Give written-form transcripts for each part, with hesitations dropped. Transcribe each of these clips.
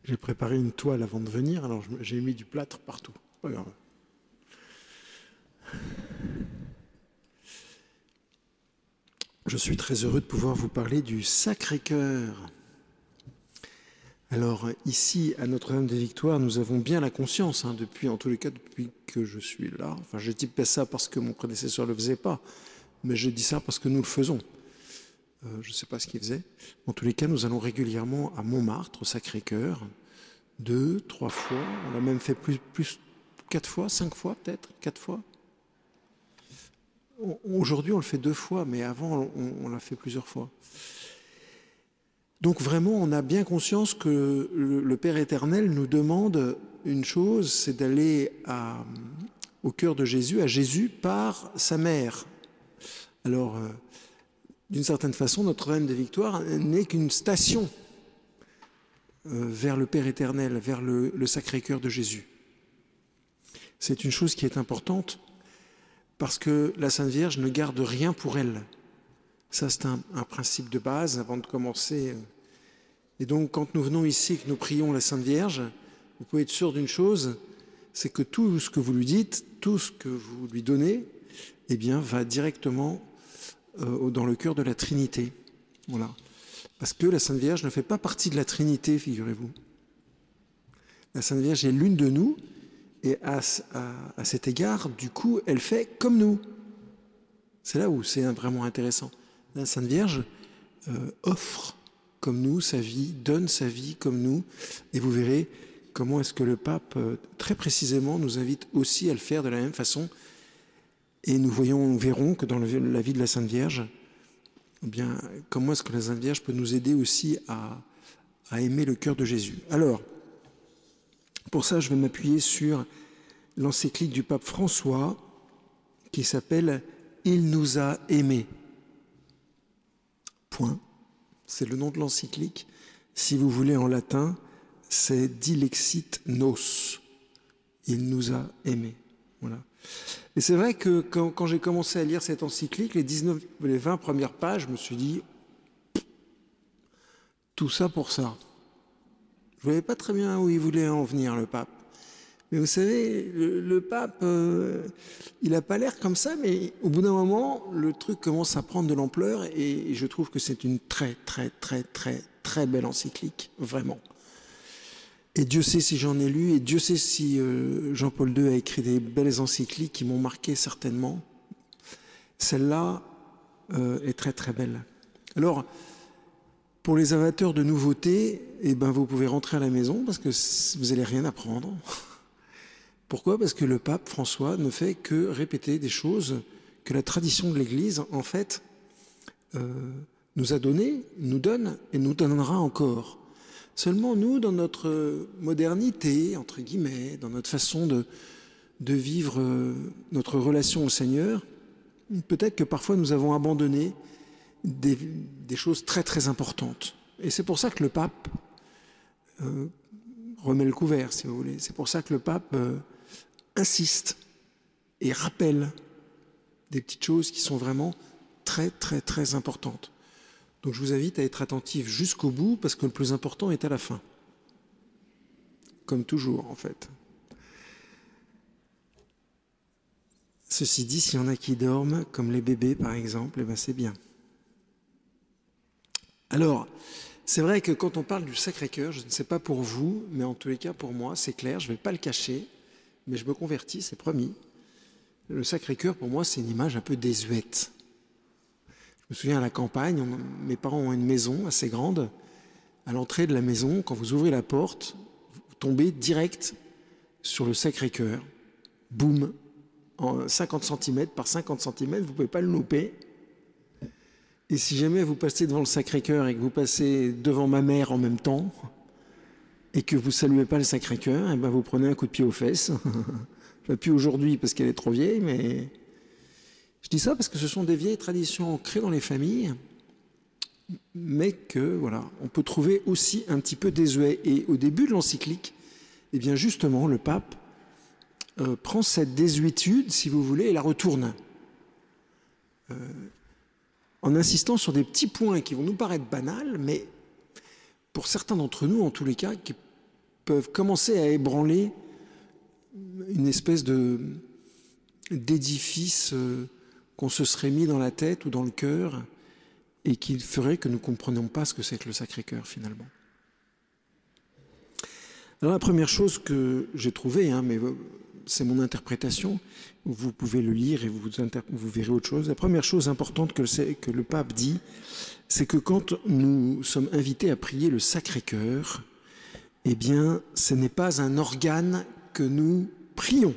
J'ai préparé une toile avant de venir, alors j'ai mis du plâtre partout. Pas grave. Je suis très heureux de pouvoir vous parler du Sacré-Cœur. Alors ici, à Notre-Dame-des-Victoires, nous avons bien la conscience, en tous les cas depuis que je suis là. Enfin, je ne dis pas ça parce que mon prédécesseur ne le faisait pas, mais je dis ça parce que nous le faisons. Je ne sais pas ce qu'il faisait. En tous les cas, nous allons régulièrement à Montmartre, au Sacré-Cœur, 2, 3 fois. On l'a même fait plus 4 fois, 5 fois peut-être, 4 fois. Aujourd'hui, on le fait 2 fois, mais avant, on l'a fait plusieurs fois. Donc vraiment, on a bien conscience que le Père éternel nous demande une chose, c'est d'aller au cœur de Jésus, à Jésus par sa mère. Alors, d'une certaine façon, Notre-Dame-des-Victoires n'est qu'une station vers le Père éternel, vers le Sacré-Cœur de Jésus. C'est une chose qui est importante parce que la Sainte Vierge ne garde rien pour elle. Ça, c'est un principe de base avant de commencer. Et donc, quand nous venons ici et que nous prions la Sainte Vierge, vous pouvez être sûr d'une chose, c'est que tout ce que vous lui dites, tout ce que vous lui donnez, eh bien, va directement dans le cœur de la Trinité. Voilà. Parce que la Sainte Vierge ne fait pas partie de la Trinité, figurez-vous. La Sainte Vierge est l'une de nous, et à cet égard, du coup, elle fait comme nous. C'est là où c'est vraiment intéressant. La Sainte Vierge offre comme nous sa vie, donne sa vie comme nous, et vous verrez comment est-ce que le pape, très précisément, nous invite aussi à le faire de la même façon. Et nous verrons que dans la vie de la Sainte Vierge, eh bien, comment est-ce que la Sainte Vierge peut nous aider aussi à aimer le cœur de Jésus. Alors, pour ça, je vais m'appuyer sur l'encyclique du pape François qui s'appelle « Il nous a aimés ». Point. C'est le nom de l'encyclique. Si vous voulez en latin, c'est « Dilexit nos ». Il nous a aimés. Voilà. Et c'est vrai que quand j'ai commencé à lire cette encyclique, les 20 premières pages, je me suis dit tout ça pour ça. Je ne voyais pas très bien où il voulait en venir, le pape. Mais vous savez, le pape, il n'a pas l'air comme ça, mais au bout d'un moment, le truc commence à prendre de l'ampleur et je trouve que c'est une très, très, très, très, très belle encyclique, vraiment. Et Dieu sait si j'en ai lu, et Dieu sait si Jean-Paul II a écrit des belles encycliques qui m'ont marqué certainement. Celle-là est très très belle. Alors, pour les amateurs de nouveautés, eh ben, vous pouvez rentrer à la maison parce que vous n'allez rien apprendre. Pourquoi ? Parce que le pape François ne fait que répéter des choses que la tradition de l'Église, en fait, nous a données, nous donne et nous donnera encore. Seulement, nous, dans notre modernité, entre guillemets, dans notre façon de vivre notre relation au Seigneur, peut-être que parfois nous avons abandonné des choses très très importantes. Et c'est pour ça que le pape remet le couvert, si vous voulez. C'est pour ça que le pape insiste et rappelle des petites choses qui sont vraiment très très très importantes. Donc je vous invite à être attentif jusqu'au bout parce que le plus important est à la fin. Comme toujours, en fait. Ceci dit, s'il y en a qui dorment, comme les bébés par exemple, eh ben c'est bien. Alors, c'est vrai que quand on parle du Sacré-Cœur, je ne sais pas pour vous, mais en tous les cas pour moi, c'est clair, je ne vais pas le cacher, mais je me convertis, c'est promis. Le Sacré-Cœur, pour moi, c'est une image un peu désuète. Je me souviens à la campagne, mes parents ont une maison assez grande. À l'entrée de la maison, quand vous ouvrez la porte, vous tombez direct sur le Sacré-Cœur. Boum, en 50 cm par 50 cm, vous ne pouvez pas le louper. Et si jamais vous passez devant le Sacré-Cœur et que vous passez devant ma mère en même temps, et que vous ne saluez pas le Sacré-Cœur, eh ben vous prenez un coup de pied aux fesses. Enfin, plus aujourd'hui parce qu'elle est trop vieille, mais... Je dis ça parce que ce sont des vieilles traditions ancrées dans les familles, mais que, voilà, on peut trouver aussi un petit peu désuet. Et au début de l'encyclique, eh bien justement, le pape prend cette désuétude, si vous voulez, et la retourne. En insistant sur des petits points qui vont nous paraître banals, mais pour certains d'entre nous, en tous les cas, qui peuvent commencer à ébranler une espèce d'édifice qu'on se serait mis dans la tête ou dans le cœur et qui ferait que nous ne comprenions pas ce que c'est que le Sacré-Cœur finalement. Alors la première chose que j'ai trouvée, mais c'est mon interprétation, vous pouvez le lire et vous verrez autre chose. La première chose importante que le pape dit, c'est que quand nous sommes invités à prier le Sacré-Cœur, eh bien, ce n'est pas un organe que nous prions.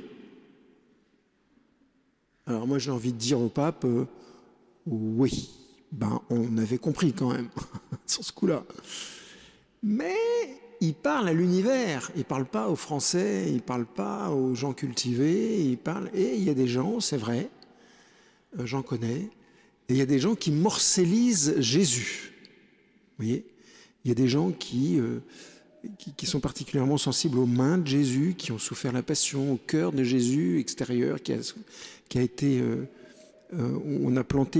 Alors moi j'ai envie de dire au pape, oui, on avait compris quand même, sur ce coup-là. Mais il parle à l'univers, il ne parle pas aux Français, il ne parle pas aux gens cultivés, et il y a des gens, c'est vrai, j'en connais, et il y a des gens qui morcellisent Jésus. Vous voyez, il y a des gens qui sont particulièrement sensibles aux mains de Jésus, qui ont souffert la passion, au cœur de Jésus extérieur, qui a été... on a planté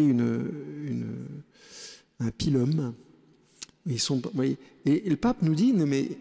un pilum. Et le pape nous dit,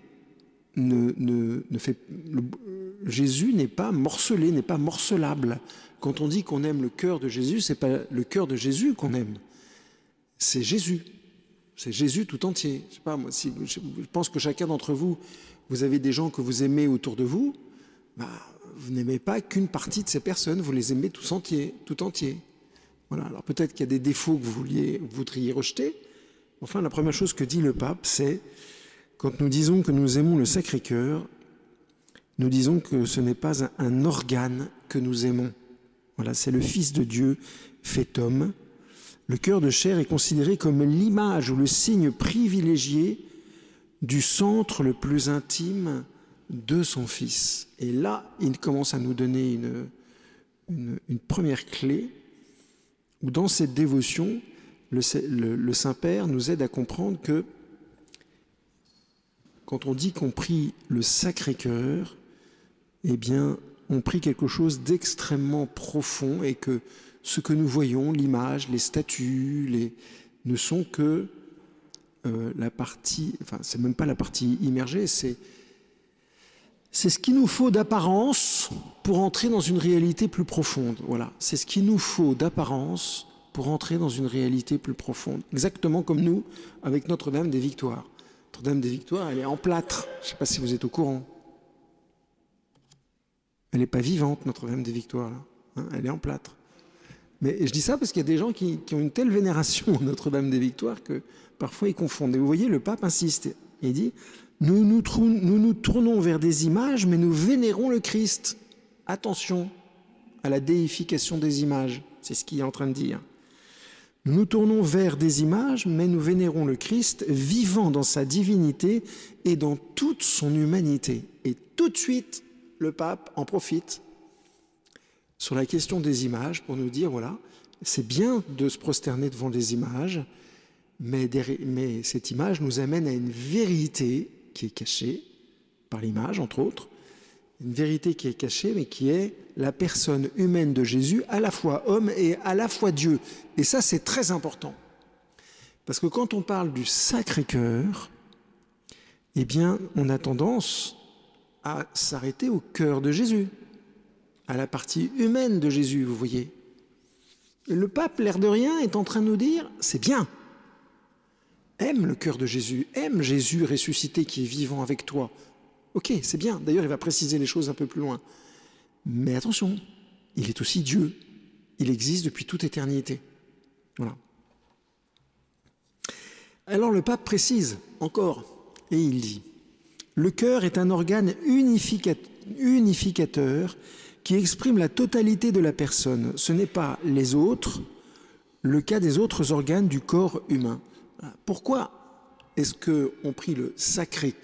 Jésus n'est pas morcelé, n'est pas morcelable. Quand on dit qu'on aime le cœur de Jésus, c'est pas le cœur de Jésus qu'on aime, c'est Jésus. C'est Jésus tout entier. Je sais pas, moi, je pense que chacun d'entre vous, vous avez des gens que vous aimez autour de vous, vous n'aimez pas qu'une partie de ces personnes, vous les aimez tout entier. Voilà. Alors peut-être qu'il y a des défauts que vous voudriez rejeter. Enfin, la première chose que dit le pape, c'est quand nous disons que nous aimons le Sacré-Cœur, nous disons que ce n'est pas un organe que nous aimons. Voilà, c'est le Fils de Dieu fait homme. Le cœur de chair est considéré comme l'image ou le signe privilégié du centre le plus intime de son Fils. Et là, il commence à nous donner une première clé où dans cette dévotion, le Saint-Père nous aide à comprendre que quand on dit qu'on prie le Sacré-Cœur, eh bien, on prie quelque chose d'extrêmement profond et que ce que nous voyons, l'image, les statues, ne sont que la partie, c'est même pas la partie immergée, c'est ce qu'il nous faut d'apparence pour entrer dans une réalité plus profonde. Voilà, c'est ce qu'il nous faut d'apparence pour entrer dans une réalité plus profonde. Exactement comme nous, avec Notre-Dame des Victoires. Notre-Dame des Victoires, elle est en plâtre. Je ne sais pas si vous êtes au courant. Elle n'est pas vivante, Notre-Dame des Victoires, là. Elle est en plâtre. Mais je dis ça parce qu'il y a des gens qui ont une telle vénération à Notre-Dame des Victoires que parfois ils confondent. Et vous voyez, le pape insiste. Il dit, nous nous tournons vers des images, mais nous vénérons le Christ. Attention à la déification des images. C'est ce qu'il est en train de dire. Nous nous tournons vers des images, mais nous vénérons le Christ vivant dans sa divinité et dans toute son humanité. Et tout de suite, le pape en profite sur la question des images pour nous dire, voilà, c'est bien de se prosterner devant des images, mais cette image nous amène à une vérité qui est cachée par l'image, entre autres, une vérité qui est cachée, mais qui est la personne humaine de Jésus, à la fois homme et à la fois Dieu. Et ça, c'est très important. Parce que quand on parle du Sacré-Cœur, eh bien, on a tendance à s'arrêter au cœur de Jésus, à la partie humaine de Jésus, vous voyez. Et le pape, l'air de rien, est en train de nous dire, c'est bien. Aime le cœur de Jésus, aime Jésus ressuscité qui est vivant avec toi. Ok, c'est bien. D'ailleurs, il va préciser les choses un peu plus loin. Mais attention, il est aussi Dieu. Il existe depuis toute éternité. Voilà. Alors le pape précise encore, et il dit, le cœur est un organe unificateur qui exprime la totalité de la personne. Ce n'est pas les autres, le cas des autres organes du corps humain. Pourquoi est-ce qu'on prie le Sacré-Cœur ?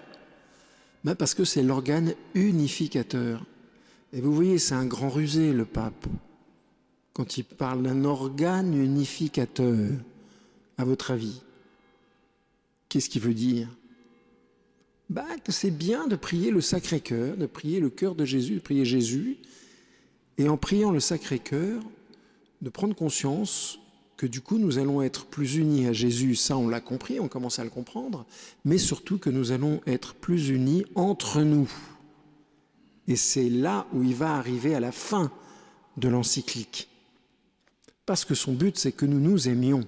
Parce que c'est l'organe unificateur. Et vous voyez, c'est un grand rusé, le pape, quand il parle d'un organe unificateur. À votre avis, qu'est-ce qu'il veut dire ? Que c'est bien de prier le Sacré-Cœur, de prier le cœur de Jésus, de prier Jésus, et en priant le Sacré-Cœur, de prendre conscience que du coup nous allons être plus unis à Jésus, ça on l'a compris, on commence à le comprendre, mais surtout que nous allons être plus unis entre nous. Et c'est là où il va arriver à la fin de l'encyclique. Parce que son but, c'est que nous nous aimions.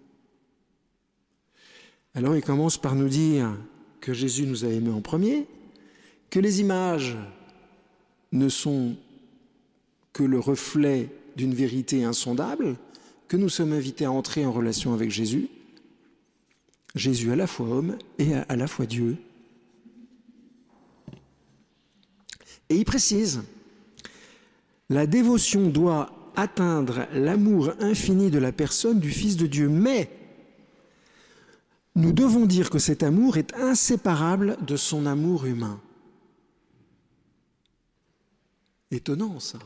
Alors il commence par nous dire que Jésus nous a aimés en premier, que les images ne sont que le reflet d'une vérité insondable, que nous sommes invités à entrer en relation avec Jésus, Jésus à la fois homme et à la fois Dieu. Et il précise, la dévotion doit atteindre l'amour infini de la personne du Fils de Dieu, mais nous devons dire que cet amour est inséparable de son amour humain. Étonnant ça.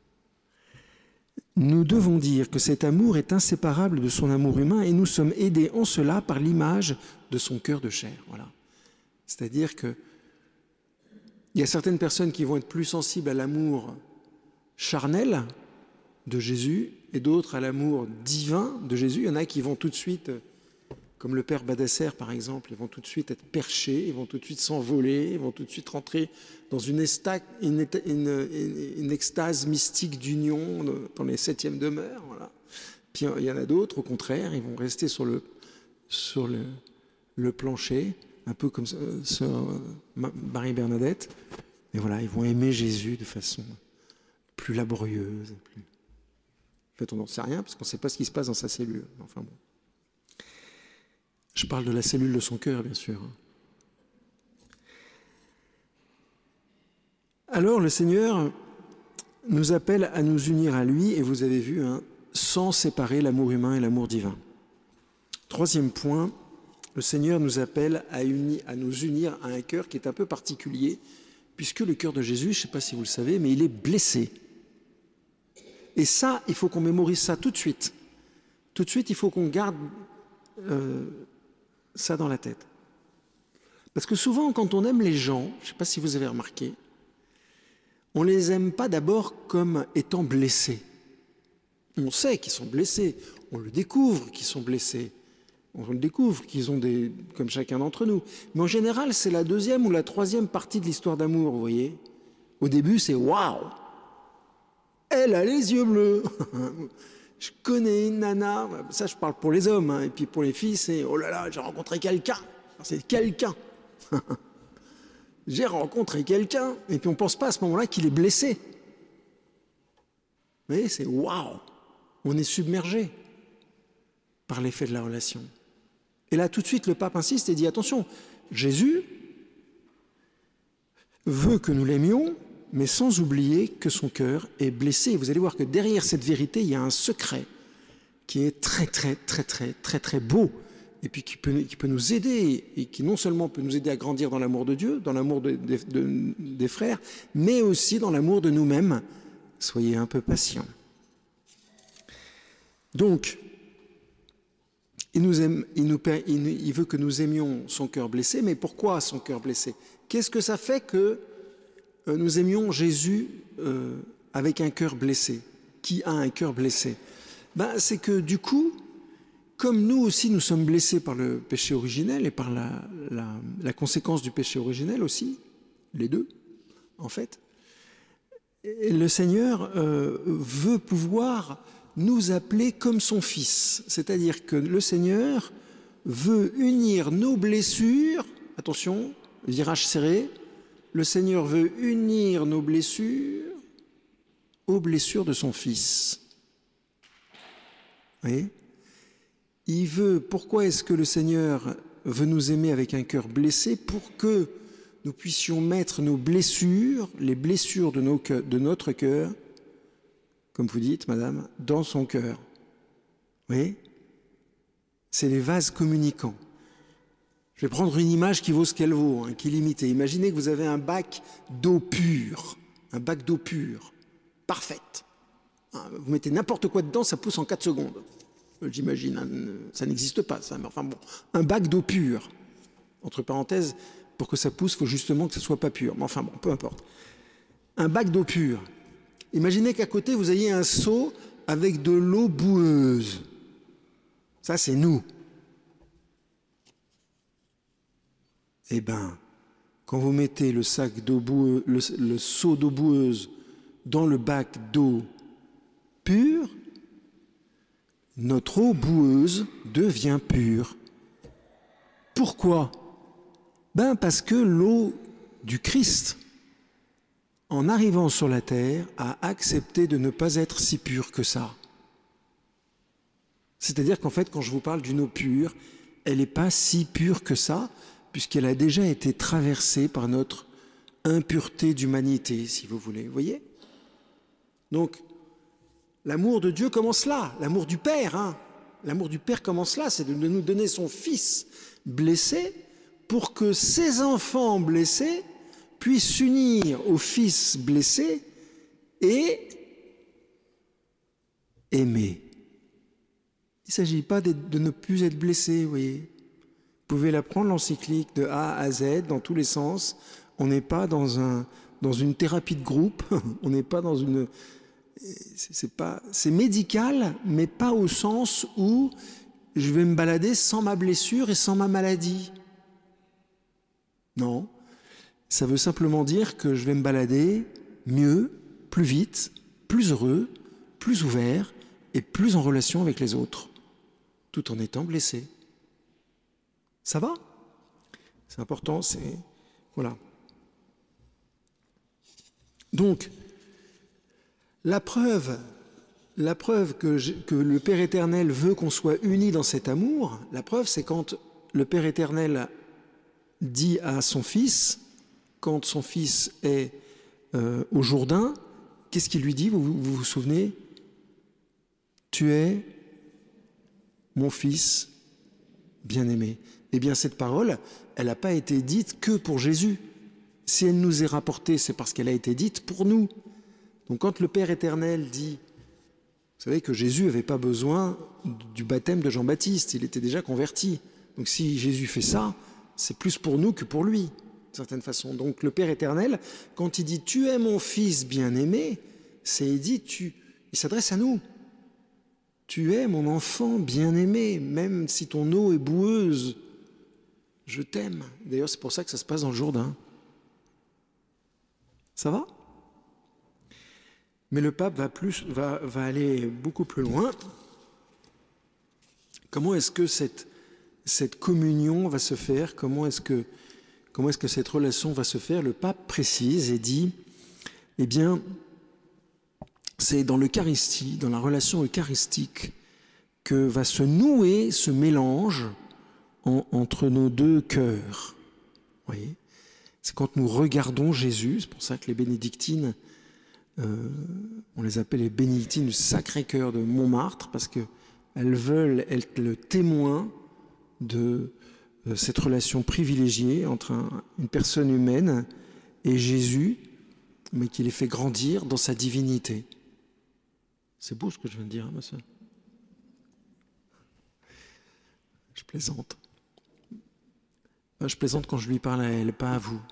Nous devons dire que cet amour est inséparable de son amour humain et nous sommes aidés en cela par l'image de son cœur de chair. Voilà. C'est-à-dire que il y a certaines personnes qui vont être plus sensibles à l'amour charnel de Jésus et d'autres à l'amour divin de Jésus. Il y en a qui vont tout de suite, comme le père Badasser par exemple, ils vont tout de suite être perchés, ils vont tout de suite s'envoler, ils vont tout de suite rentrer dans une extase mystique d'union dans les 7e demeures. Voilà. Puis il y en a d'autres, au contraire, ils vont rester sur le plancher, un peu comme Marie-Bernadette. Et voilà, ils vont aimer Jésus de façon plus laborieuse. Plus... En fait, on n'en sait rien parce qu'on ne sait pas ce qui se passe dans sa cellule. Enfin bon. Je parle de la cellule de son cœur, bien sûr. Alors, le Seigneur nous appelle à nous unir à lui, et vous avez vu, sans séparer l'amour humain et l'amour divin. 3e point, le Seigneur nous appelle à nous unir à un cœur qui est un peu particulier, puisque le cœur de Jésus, je ne sais pas si vous le savez, mais il est blessé. Et ça, il faut qu'on mémorise ça tout de suite. Tout de suite, il faut qu'on garde ça dans la tête. Parce que souvent, quand on aime les gens, je ne sais pas si vous avez remarqué, on ne les aime pas d'abord comme étant blessés. On sait qu'ils sont blessés, on le découvre qu'ils sont blessés, on le découvre qu'ils ont comme chacun d'entre nous. Mais en général, c'est la 2e ou la 3e partie de l'histoire d'amour, vous voyez. Au début, c'est « waouh ! Elle a les yeux bleus !» Je connais une nana, ça je parle pour les hommes, et puis pour les filles, c'est « oh là là, j'ai rencontré quelqu'un !» C'est quelqu'un. J'ai rencontré quelqu'un, et puis on ne pense pas à ce moment-là qu'il est blessé. Vous voyez, c'est « waouh !» On est submergé par l'effet de la relation. Et là, tout de suite, le pape insiste et dit « attention, Jésus veut que nous l'aimions, mais sans oublier que son cœur est blessé. » Vous allez voir que derrière cette vérité, il y a un secret qui est très, très, très, très, très, très beau, et puis qui peut nous aider, et qui non seulement peut nous aider à grandir dans l'amour de Dieu, dans l'amour des frères, mais aussi dans l'amour de nous-mêmes. Soyez un peu patients. Donc, il veut que nous aimions son cœur blessé, mais pourquoi son cœur blessé? Qu'est-ce que ça fait que nous aimions Jésus avec un cœur blessé? Qui a un cœur blessé? C'est que du coup, comme nous aussi nous sommes blessés par le péché originel et par la conséquence du péché originel aussi, les deux, en fait, le Seigneur veut pouvoir nous appeler comme son Fils. C'est-à-dire que le Seigneur veut unir nos blessures, attention, virage serré, le Seigneur veut unir nos blessures aux blessures de son Fils. Vous voyez ? Pourquoi est-ce que le Seigneur veut nous aimer avec un cœur blessé? Pour que nous puissions mettre nos blessures, les blessures de notre cœur, comme vous dites, madame, dans son cœur. Vous voyez ? C'est les vases communicants. Je vais prendre une image qui vaut ce qu'elle vaut, qui est limitée. Imaginez que vous avez un bac d'eau pure, parfaite. Vous mettez n'importe quoi dedans, ça pousse en 4 secondes. J'imagine, ça n'existe pas, ça, mais enfin bon, un bac d'eau pure. Entre parenthèses, pour que ça pousse, il faut justement que ce ne soit pas pur. Mais enfin bon, peu importe. Un bac d'eau pure. Imaginez qu'à côté, vous ayez un seau avec de l'eau boueuse. Ça, c'est nous. Eh bien, quand vous mettez le sac d'eau boueuse, le seau d'eau boueuse dans le bac d'eau pure, notre eau boueuse devient pure. Pourquoi? Parce que l'eau du Christ, en arrivant sur la terre, a accepté de ne pas être si pure que ça. C'est-à-dire qu'en fait, quand je vous parle d'une eau pure, elle n'est pas si pure que ça, puisqu'elle a déjà été traversée par notre impureté d'humanité, si vous voulez. Vous voyez? Donc, l'amour de Dieu commence là, l'amour du Père. L'amour du Père commence là, c'est de nous donner son Fils blessé pour que ses enfants blessés puissent s'unir au Fils blessé et aimer. Il ne s'agit pas de ne plus être blessé, vous voyez. Vous pouvez la prendre, l'encyclique, de A à Z, dans tous les sens. On n'est pas dans une thérapie de groupe, on n'est pas dans une... C'est médical, mais pas au sens où je vais me balader sans ma blessure et sans ma maladie. Non, ça veut simplement dire que je vais me balader mieux, plus vite, plus heureux, plus ouvert et plus en relation avec les autres, tout en étant blessé. Ça va? C'est important, c'est... Voilà. Donc, la preuve que le Père éternel veut qu'on soit unis dans cet amour, la preuve, c'est quand le Père éternel dit à son Fils, quand son Fils est au Jourdain, qu'est-ce qu'il lui dit? Vous vous souvenez? Tu es mon Fils bien-aimé. Eh bien, cette parole, elle n'a pas été dite que pour Jésus. Si elle nous est rapportée, c'est parce qu'elle a été dite pour nous. Donc, quand le Père éternel dit, vous savez que Jésus n'avait pas besoin du baptême de Jean-Baptiste, il était déjà converti. Donc, si Jésus fait ça, c'est plus pour nous que pour lui, d'une certaine façon. Donc, le Père éternel, quand il dit « Tu es mon Fils bien-aimé », il s'adresse à nous. Tu es mon enfant bien-aimé, même si ton eau est boueuse, je t'aime. D'ailleurs, c'est pour ça que ça se passe dans le Jourdain. Ça va? Mais le pape va aller beaucoup plus loin. Comment est-ce que cette communion va se faire? Comment est-ce que cette relation va se faire? Le pape précise et dit, eh bien, c'est dans l'Eucharistie, dans la relation eucharistique, que va se nouer ce mélange entre nos deux cœurs. Vous voyez? C'est quand nous regardons Jésus, c'est pour ça que les bénédictines, on les appelle les bénédictines du Sacré-Cœur de Montmartre, parce qu'elles veulent être le témoin de cette relation privilégiée entre une personne humaine et Jésus, mais qui les fait grandir dans sa divinité. C'est beau ce que je viens de dire, ma soeur. Je plaisante. Je plaisante quand je lui parle à elle, pas à vous.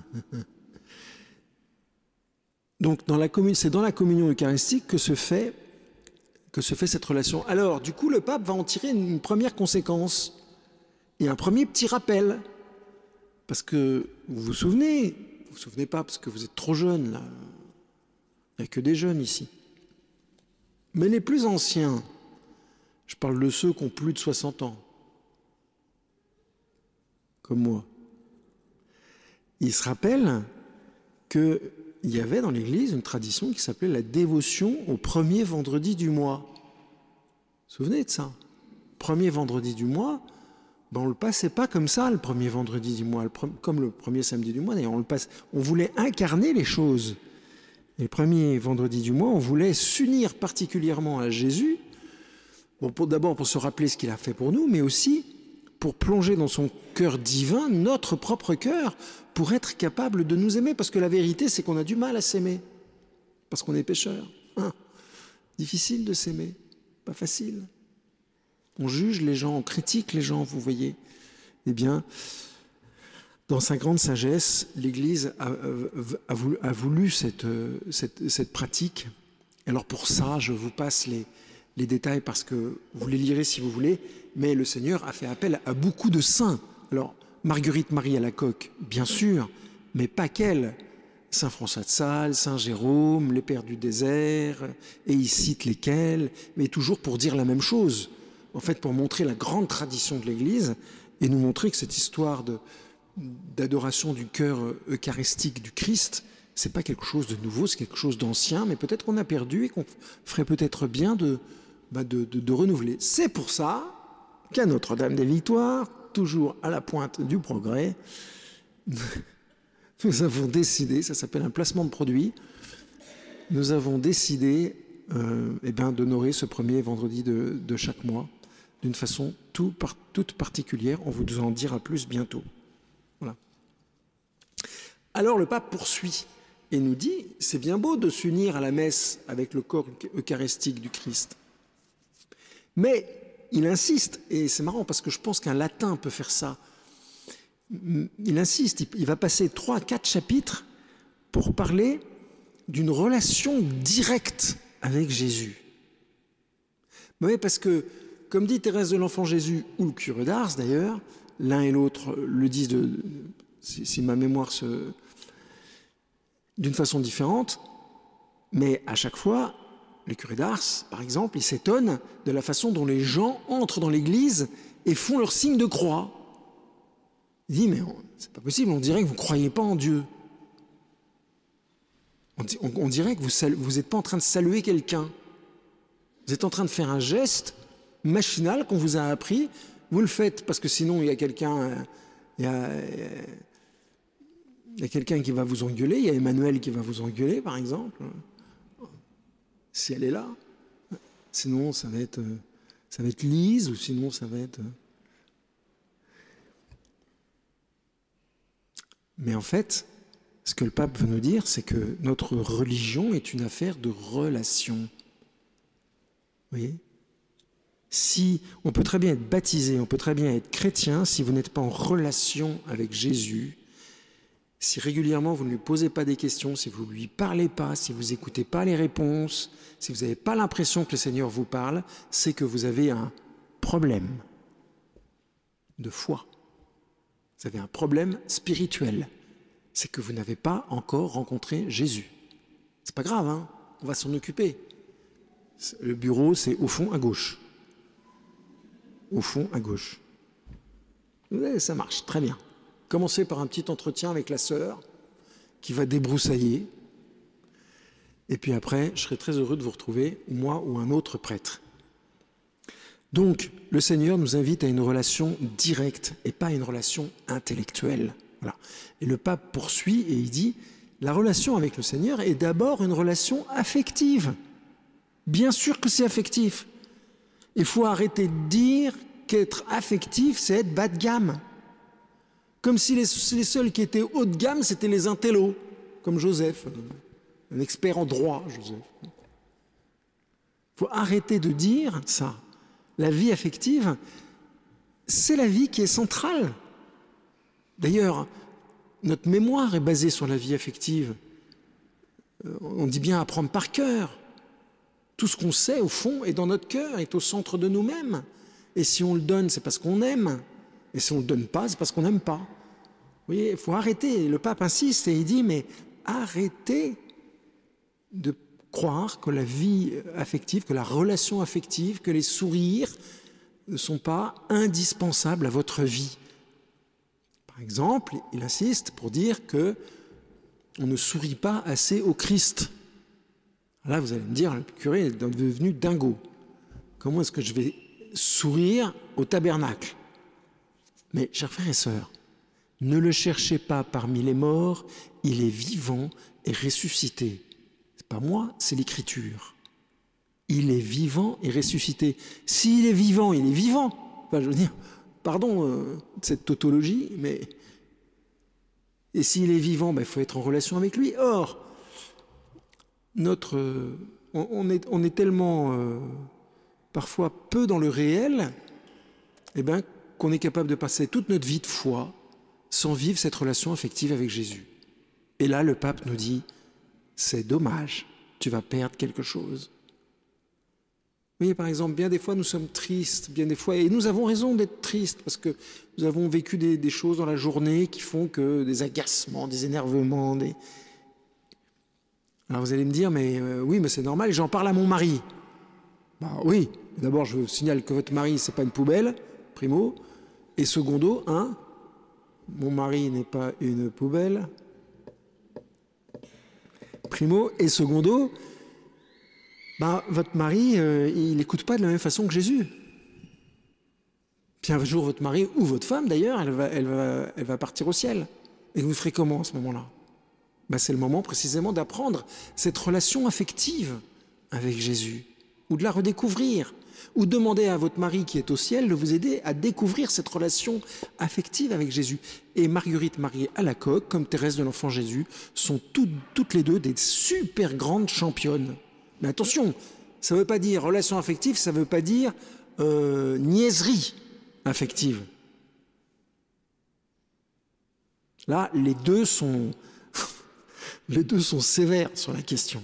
Donc, c'est dans la communion eucharistique que se fait cette relation. Alors, du coup, le pape va en tirer une première conséquence et un premier petit rappel. Parce que, vous vous souvenez pas, parce que vous êtes trop jeunes, là. Il n'y a que des jeunes ici. Mais les plus anciens, je parle de ceux qui ont plus de 60 ans, comme moi, ils se rappellent qu'il y avait dans l'Église une tradition qui s'appelait la dévotion au premier vendredi du mois. Vous vous souvenez de ça? Premier vendredi du mois, on ne le passait pas comme ça, le premier vendredi du mois, comme le premier samedi du mois, d'ailleurs, on voulait incarner les choses. Et le premier vendredi du mois, on voulait s'unir particulièrement à Jésus, d'abord pour se rappeler ce qu'il a fait pour nous, mais aussi pour plonger dans son cœur divin, notre propre cœur, pour être capable de nous aimer. Parce que la vérité, c'est qu'on a du mal à s'aimer, parce qu'on est pécheurs. Difficile de s'aimer, pas facile. On juge les gens, on critique les gens, vous voyez. Eh bien, dans sa grande sagesse, l'Église a voulu cette pratique. Alors pour ça, je vous passe les détails parce que vous les lirez si vous voulez, mais le Seigneur a fait appel à beaucoup de saints. Alors, Marguerite Marie Alacoque, bien sûr, mais pas qu'elle. Saint François de Sales, Saint Jérôme, les pères du désert, et il cite lesquels, mais toujours pour dire la même chose. En fait, pour montrer la grande tradition de l'Église et nous montrer que cette histoire d'adoration du cœur eucharistique du Christ, c'est pas quelque chose de nouveau, c'est quelque chose d'ancien, mais peut-être qu'on a perdu et qu'on ferait peut-être bien de renouveler. C'est pour ça qu'à Notre-Dame des Victoires, toujours à la pointe du progrès, nous avons décidé, ça s'appelle un placement de produit, nous avons décidé d'honorer ce premier vendredi de chaque mois d'une façon toute particulière. On vous en dira plus bientôt. Voilà. Alors le pape poursuit et nous dit, c'est bien beau de s'unir à la messe avec le corps eucharistique du Christ. Mais il insiste, et c'est marrant parce que je pense qu'un latin peut faire ça. Il insiste, il va passer 3 à 4 chapitres pour parler d'une relation directe avec Jésus. Oui, parce que, comme dit Thérèse de l'Enfant Jésus, ou le curé d'Ars d'ailleurs, l'un et l'autre le disent, si ma mémoire d'une façon différente, mais à chaque fois, le curé d'Ars, par exemple, il s'étonne de la façon dont les gens entrent dans l'église et font leur signe de croix. Il dit, mais c'est pas possible, on dirait que vous ne croyez pas en Dieu. On dirait que vous n'êtes pas en train de saluer quelqu'un. Vous êtes en train de faire un geste machinal qu'on vous a appris. Vous le faites parce que sinon il y a quelqu'un, il y a quelqu'un qui va vous engueuler. Il y a Emmanuel qui va vous engueuler, par exemple, si elle est là. Sinon, ça va être Lise, ou sinon ça va être. Mais en fait, ce que le pape veut nous dire, c'est que notre religion est une affaire de relation. Vous voyez ? Si on peut très bien être baptisé, on peut très bien être chrétien, si vous n'êtes pas en relation avec Jésus, si régulièrement vous ne lui posez pas des questions, si vous ne lui parlez pas, si vous n'écoutez pas les réponses, si vous n'avez pas l'impression que le Seigneur vous parle, c'est que vous avez un problème de foi. Vous avez un problème spirituel. C'est que vous n'avez pas encore rencontré Jésus. C'est pas grave, hein, on va s'en occuper. Le bureau, c'est au fond à gauche. Au fond à gauche. Ça marche, très bien. Commencez par un petit entretien avec la sœur qui va débroussailler. Et puis après, je serai très heureux de vous retrouver, moi ou un autre prêtre. Donc, le Seigneur nous invite à une relation directe et pas à une relation intellectuelle. Voilà. Et le pape poursuit et il dit, la relation avec le Seigneur est d'abord une relation affective. Bien sûr que c'est affectif. Il faut arrêter de dire qu'être affectif, c'est être bas de gamme. Comme si les seuls qui étaient haut de gamme, c'était les intellos, comme Joseph, un expert en droit, Joseph. Il faut arrêter de dire ça. La vie affective, c'est la vie qui est centrale. D'ailleurs, notre mémoire est basée sur la vie affective. On dit bien apprendre par cœur. Tout ce qu'on sait, au fond, est dans notre cœur, est au centre de nous-mêmes. Et si on le donne, c'est parce qu'on aime. Et si on ne le donne pas, c'est parce qu'on n'aime pas. Vous voyez, il faut arrêter. Le pape insiste et il dit, mais arrêtez de croire que la vie affective, que la relation affective, que les sourires ne sont pas indispensables à votre vie. Par exemple, il insiste pour dire que on ne sourit pas assez au Christ. Là, vous allez me dire, le curé est devenu dingo. Comment est-ce que je vais sourire au tabernacle ? Mais, chers frères et sœurs, ne le cherchez pas parmi les morts, il est vivant et ressuscité. C'est pas moi, c'est l'Écriture. Il est vivant et ressuscité. S'il est vivant, il est vivant. Enfin, je veux dire, pardon cette tautologie, mais... Et s'il est vivant, il faut être en relation avec lui. Or, on est tellement parfois peu dans le réel, qu'on est capable de passer toute notre vie de foi sans vivre cette relation affective avec Jésus. Et là, le pape nous dit, c'est dommage, tu vas perdre quelque chose. voyez, par exemple, bien des fois, nous sommes tristes, bien des fois, et nous avons raison d'être tristes, parce que nous avons vécu des choses dans la journée qui font que des agacements, des énervements, Alors vous allez me dire, mais oui, mais c'est normal, j'en parle à mon mari. Bah oui, d'abord, je vous signale que votre mari, c'est pas une poubelle, primo, et secondo, mon mari n'est pas une poubelle, primo, et secondo, votre mari, il n'écoute pas de la même façon que Jésus. Puis un jour, votre mari, ou votre femme d'ailleurs, elle va partir au ciel. Et vous ferez comment à ce moment-là? C'est le moment précisément d'apprendre cette relation affective avec Jésus, ou de la redécouvrir, ou demander à votre mari qui est au ciel de vous aider à découvrir cette relation affective avec Jésus. Et Marguerite Marie Alacoque, comme Thérèse de l'Enfant Jésus, sont toutes les deux des super grandes championnes. Mais attention, ça ne veut pas dire relation affective, ça ne veut pas dire niaiserie affective. Là, les deux sont sévères sur la question.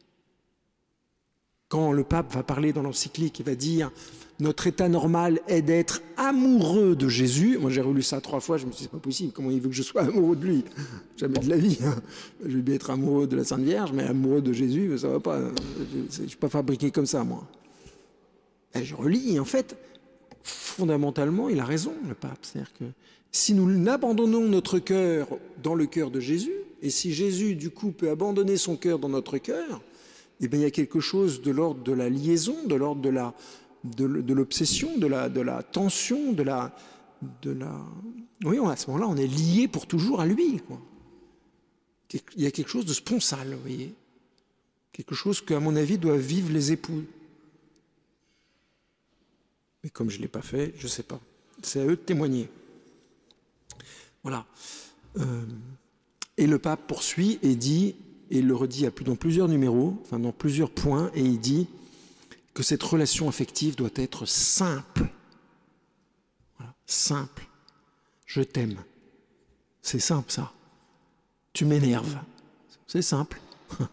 Quand le pape va parler dans l'encyclique, il va dire « Notre état normal est d'être amoureux de Jésus ». Moi, j'ai relu ça 3 fois, je me suis dit « C'est pas possible, comment il veut que je sois amoureux de lui ?» Jamais de la vie. Je vais bien être amoureux de la Sainte Vierge, mais amoureux de Jésus, ça va pas. Je ne suis pas fabriqué comme ça, moi. Et je relis, en fait, fondamentalement, il a raison, le pape. C'est-à-dire que si nous abandonnons notre cœur dans le cœur de Jésus, et si Jésus, du coup, peut abandonner son cœur dans notre cœur, eh bien, il y a quelque chose de l'ordre de la liaison, de l'ordre de l'obsession, de la tension, Oui, à ce moment-là, on est lié pour toujours à lui, quoi. Il y a quelque chose de sponsal, vous voyez. Quelque chose que, à mon avis, doivent vivre les époux. Mais comme je ne l'ai pas fait, je ne sais pas. C'est à eux de témoigner. Voilà. Et le pape poursuit et dit, et il le redit dans plusieurs numéros, enfin dans plusieurs points, et il dit que cette relation affective doit être simple. Voilà, simple. Je t'aime. C'est simple, ça. Tu m'énerves. C'est simple.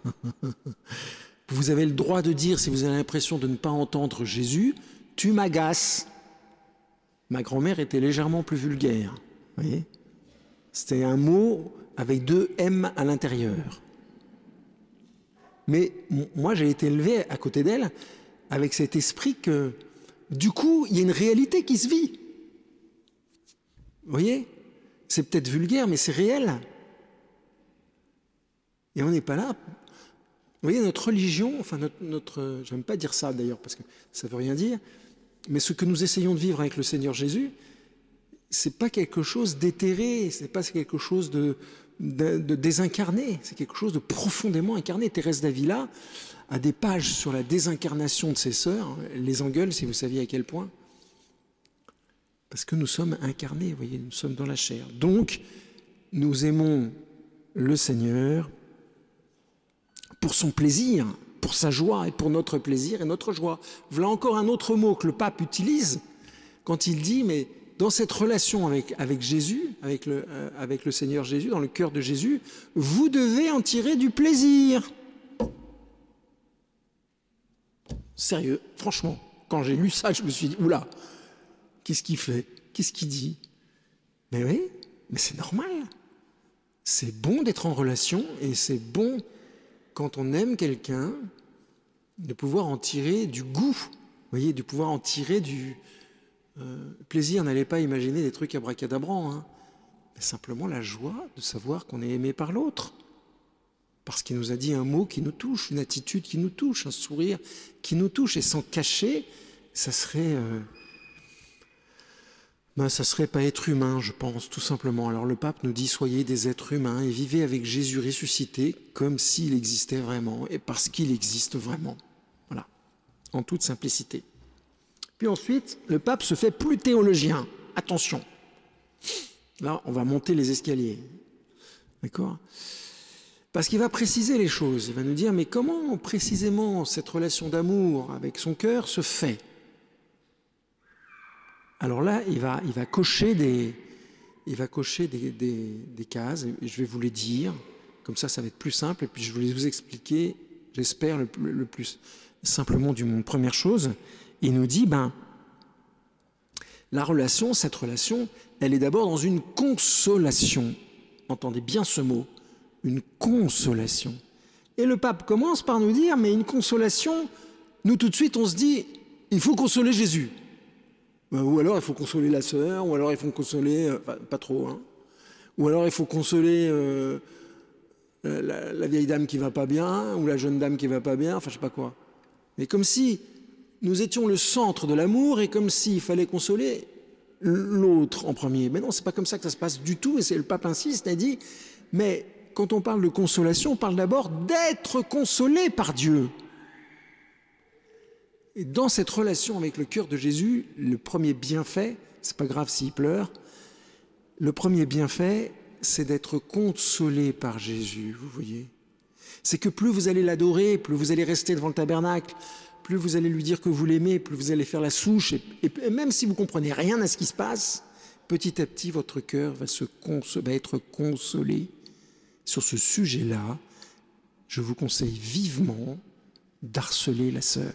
Vous avez le droit de dire, si vous avez l'impression de ne pas entendre Jésus, tu m'agaces. Ma grand-mère était légèrement plus vulgaire. Vous voyez ? C'était un mot avec 2 M à l'intérieur. Mais moi, j'ai été élevé à côté d'elle avec cet esprit que, du coup, il y a une réalité qui se vit. Vous voyez ? C'est peut-être vulgaire, mais c'est réel. Et on n'est pas là. Vous voyez, notre religion, enfin j'aime pas dire ça d'ailleurs, parce que ça veut rien dire, mais ce que nous essayons de vivre avec le Seigneur Jésus, c'est pas quelque chose d'éthéré, c'est pas quelque chose de désincarné, c'est quelque chose de profondément incarné. Thérèse d'Avila a des pages sur la désincarnation de ses sœurs, elle les engueule si vous saviez à quel point. Parce que nous sommes incarnés, vous voyez, nous sommes dans la chair. Donc, nous aimons le Seigneur pour son plaisir, pour sa joie et pour notre plaisir et notre joie. Voilà encore un autre mot que le pape utilise quand il dit, mais dans cette relation avec Jésus, avec le Seigneur Jésus, dans le cœur de Jésus, vous devez en tirer du plaisir. Sérieux, franchement, quand j'ai lu ça, je me suis dit, oula, qu'est-ce qu'il fait? Qu'est-ce qu'il dit? Mais oui, mais c'est normal. C'est bon d'être en relation et c'est bon, quand on aime quelqu'un, de pouvoir en tirer du goût, vous voyez, de pouvoir en tirer du plaisir. N'allez pas imaginer des trucs abracadabrants, hein, mais simplement la joie de savoir qu'on est aimé par l'autre, parce qu'il nous a dit un mot qui nous touche, une attitude qui nous touche, un sourire qui nous touche, et sans cacher, ça serait pas être humain, je pense, tout simplement. Alors le pape nous dit, soyez des êtres humains et vivez avec Jésus ressuscité comme s'il existait vraiment et parce qu'il existe vraiment. Voilà, en toute simplicité. Puis ensuite, le pape se fait plus théologien. Attention, là, on va monter les escaliers. D'accord ? Parce qu'il va préciser les choses. Il va nous dire, mais comment précisément cette relation d'amour avec son cœur se fait ? Alors là, il va cocher des cases, et je vais vous les dire, comme ça va être plus simple, et puis je vais vous expliquer, j'espère, le plus simplement du monde. Première chose, il nous dit, cette relation, elle est d'abord dans une consolation. Entendez bien ce mot, une consolation. Et le pape commence par nous dire, mais une consolation, nous tout de suite on se dit, il faut consoler Jésus. Ou alors il faut consoler la sœur, ou alors il faut consoler, pas trop, hein. Ou alors il faut consoler la vieille dame qui va pas bien, ou la jeune dame qui va pas bien, enfin je sais pas quoi. Mais comme si nous étions le centre de l'amour et comme s'il fallait consoler l'autre en premier. Mais non, c'est pas comme ça que ça se passe du tout, et c'est le pape insiste, il dit, mais quand on parle de consolation, on parle d'abord d'être consolé par Dieu. Et dans cette relation avec le cœur de Jésus, le premier bienfait, c'est pas grave s'il pleure, le premier bienfait, c'est d'être consolé par Jésus, vous voyez. C'est que plus vous allez l'adorer, plus vous allez rester devant le tabernacle, plus vous allez lui dire que vous l'aimez, plus vous allez faire la souche, et même si vous ne comprenez rien à ce qui se passe, petit à petit, votre cœur va être consolé. Sur ce sujet-là, je vous conseille vivement d'harceler la sœur.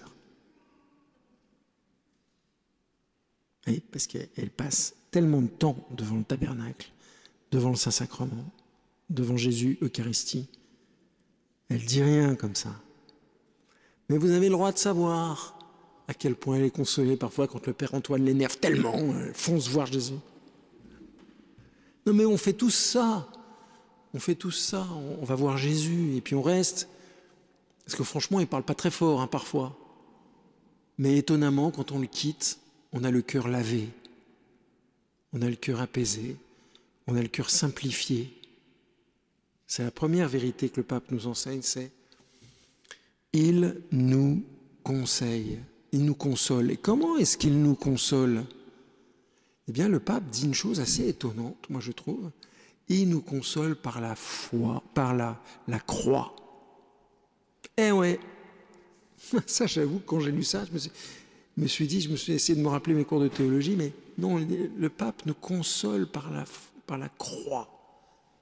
Oui, parce qu'elle passe tellement de temps devant le tabernacle, devant le Saint-Sacrement, devant Jésus, Eucharistie. Elle dit rien comme ça. Mais vous avez le droit de savoir à quel point elle est consolée parfois quand le Père Antoine l'énerve tellement, elle fonce voir Jésus. Non mais on fait tous ça. On fait tout ça, on va voir Jésus et puis on reste. Parce que franchement, il ne parle pas très fort parfois. Mais étonnamment, quand on le quitte, on a le cœur lavé, on a le cœur apaisé, on a le cœur simplifié. C'est la première vérité que le pape nous enseigne, c'est il nous conseille, il nous console. Et comment est-ce qu'il nous console ? Eh bien, le pape dit une chose assez étonnante, moi je trouve. Il nous console par la foi, par la croix. Eh ouais, ça j'avoue, quand j'ai lu ça, je me suis essayé de me rappeler mes cours de théologie, mais non, le pape nous console par la croix. Pourquoi ?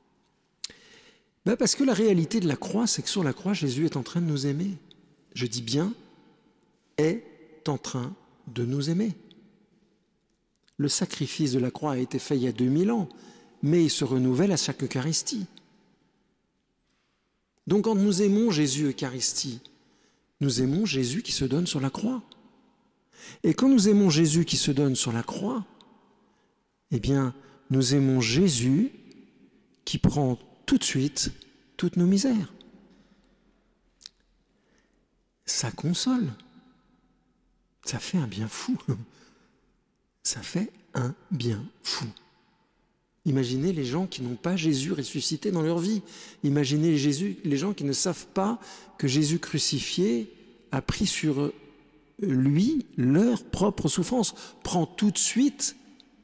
Parce que la réalité de la croix, c'est que sur la croix, Jésus est en train de nous aimer. Je dis bien, est en train de nous aimer. Le sacrifice de la croix a été fait il y a 2000 ans, mais il se renouvelle à chaque Eucharistie. Donc quand nous aimons Jésus Eucharistie, nous aimons Jésus qui se donne sur la croix. Et quand nous aimons Jésus qui se donne sur la croix, eh bien, nous aimons Jésus qui prend tout de suite toutes nos misères. Ça console. Ça fait un bien fou. Ça fait un bien fou. Imaginez les gens qui n'ont pas Jésus ressuscité dans leur vie. Imaginez les gens qui ne savent pas que Jésus crucifié a pris sur lui leur propre souffrance. Prend tout de suite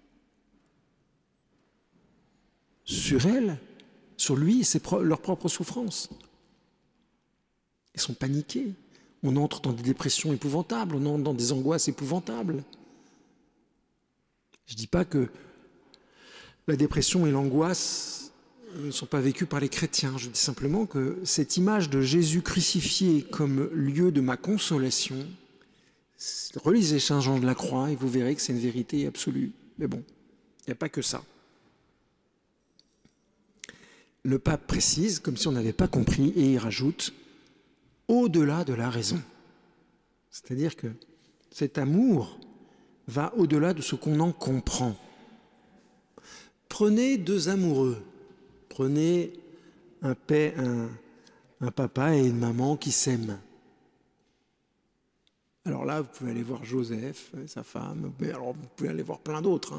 sur elle, sur lui, leur propre souffrance. Ils sont paniqués. On entre dans des dépressions épouvantables, on entre dans des angoisses épouvantables. Je ne dis pas que la dépression et l'angoisse ne sont pas vécues par les chrétiens. Je dis simplement que cette image de Jésus crucifié comme lieu de ma consolation, relisez Saint Jean de la Croix et vous verrez que c'est une vérité absolue. Mais bon, il n'y a pas que ça. Le pape précise, comme si on n'avait pas compris, et il rajoute « au-delà de la raison ». C'est-à-dire que cet amour va au-delà de ce qu'on en comprend. Prenez deux amoureux, prenez un papa et une maman qui s'aiment. Alors là, vous pouvez aller voir Joseph, sa femme, mais alors vous pouvez aller voir plein d'autres.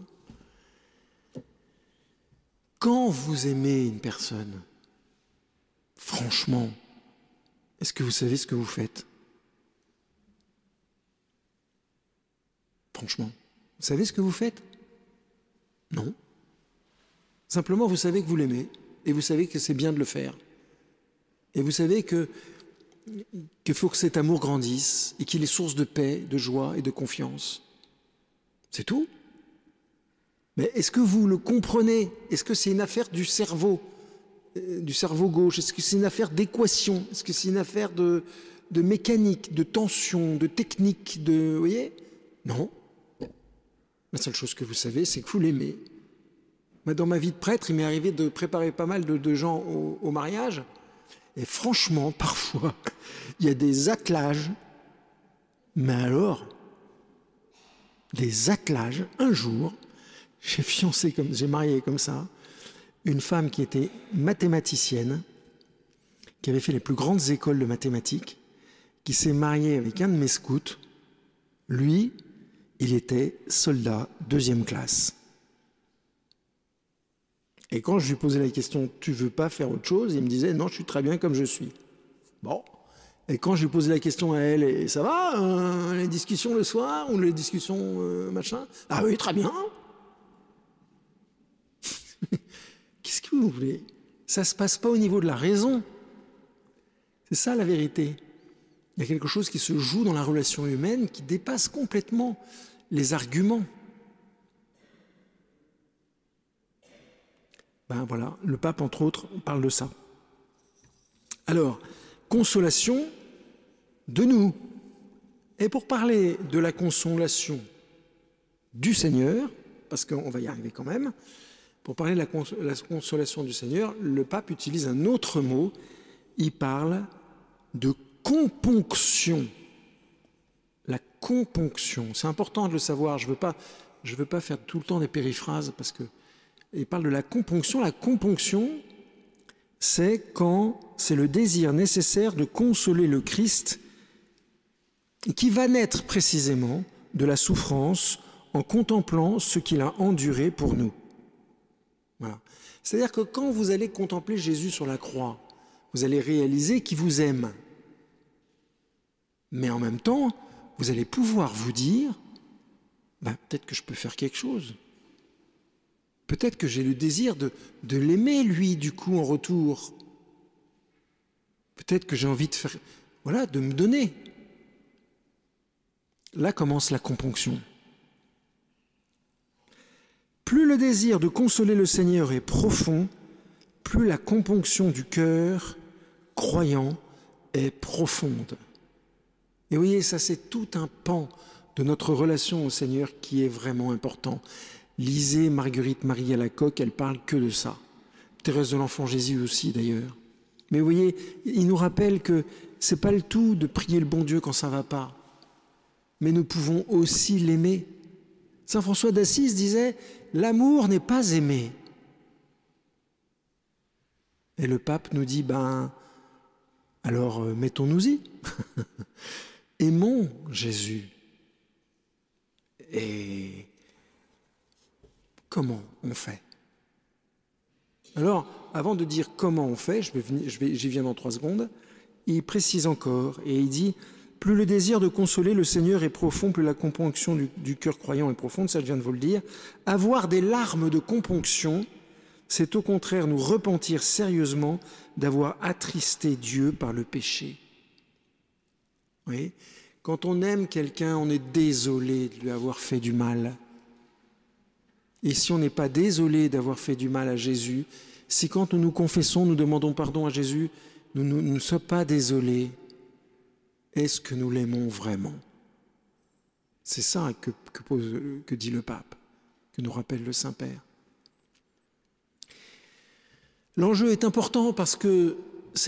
Quand vous aimez une personne, franchement, est-ce que vous savez ce que vous faites ? Franchement, vous savez ce que vous faites ? Non. Simplement, vous savez que vous l'aimez, et vous savez que c'est bien de le faire. Et vous savez qu'il faut que cet amour grandisse, et qu'il est source de paix, de joie et de confiance. C'est tout. Mais est-ce que vous le comprenez ? Est-ce que c'est une affaire du cerveau gauche ? Est-ce que c'est une affaire d'équation ? Est-ce que c'est une affaire de de mécanique, de tension, de technique, vous voyez? Non. La seule chose que vous savez, c'est que vous l'aimez. Dans ma vie de prêtre, il m'est arrivé de préparer pas mal de gens au mariage. Et franchement, parfois, il y a des attelages. Mais alors, des attelages. Un jour, j'ai marié comme ça, une femme qui était mathématicienne, qui avait fait les plus grandes écoles de mathématiques, qui s'est mariée avec un de mes scouts. Lui, il était soldat 2e classe. Et quand je lui posais la question « Tu veux pas faire autre chose ?» il me disait « Non, je suis très bien comme je suis. » Bon. Et quand je lui posais la question à elle « Et ça va, les discussions le soir ou les discussions machin ?»« Ah oui, très bien. » Qu'est-ce que vous voulez? Ça se passe pas au niveau de la raison. C'est ça la vérité. Il y a quelque chose qui se joue dans la relation humaine qui dépasse complètement les arguments. Voilà, le pape, entre autres, parle de ça. Alors, consolation de nous. Et pour parler de la consolation du Seigneur, parce qu'on va y arriver quand même, pour parler de la consolation du Seigneur, le pape utilise un autre mot. Il parle de componction. La componction, c'est important de le savoir. Je veux pas faire tout le temps des périphrases parce que il parle de la componction. La componction, c'est quand c'est le désir nécessaire de consoler le Christ qui va naître précisément de la souffrance en contemplant ce qu'il a enduré pour nous. Voilà. C'est-à-dire que quand vous allez contempler Jésus sur la croix, vous allez réaliser qu'il vous aime. Mais en même temps, vous allez pouvoir vous dire, peut-être que je peux faire quelque chose. Peut-être que j'ai le désir de l'aimer, lui, du coup, en retour. Peut-être que j'ai envie de me donner. Là commence la componction. Plus le désir de consoler le Seigneur est profond, plus la componction du cœur croyant est profonde. Et vous voyez, ça c'est tout un pan de notre relation au Seigneur qui est vraiment important. Lisez Marguerite Marie Alacoque, elle parle que de ça. Thérèse de l'Enfant Jésus aussi d'ailleurs. Mais vous voyez, il nous rappelle que c'est pas le tout de prier le bon Dieu quand ça va pas. Mais nous pouvons aussi l'aimer. Saint François d'Assise disait « L'amour n'est pas aimé ». Et le pape nous dit « Alors mettons-nous-y ». Aimons Jésus. Et comment on fait? Alors, avant de dire comment on fait, j'y viens dans 3 secondes, il précise encore et il dit « Plus le désir de consoler le Seigneur est profond, plus la componction du cœur croyant est profonde. » Ça, je viens de vous le dire. Avoir des larmes de componction, c'est au contraire nous repentir sérieusement d'avoir attristé Dieu par le péché. Oui. Quand on aime quelqu'un, on est désolé de lui avoir fait du mal. Et si on n'est pas désolé d'avoir fait du mal à Jésus, si quand nous nous confessons, nous demandons pardon à Jésus, nous ne sommes pas désolés, est-ce que nous l'aimons vraiment? C'est ça que dit le pape, que nous rappelle le Saint-Père. L'enjeu est important parce que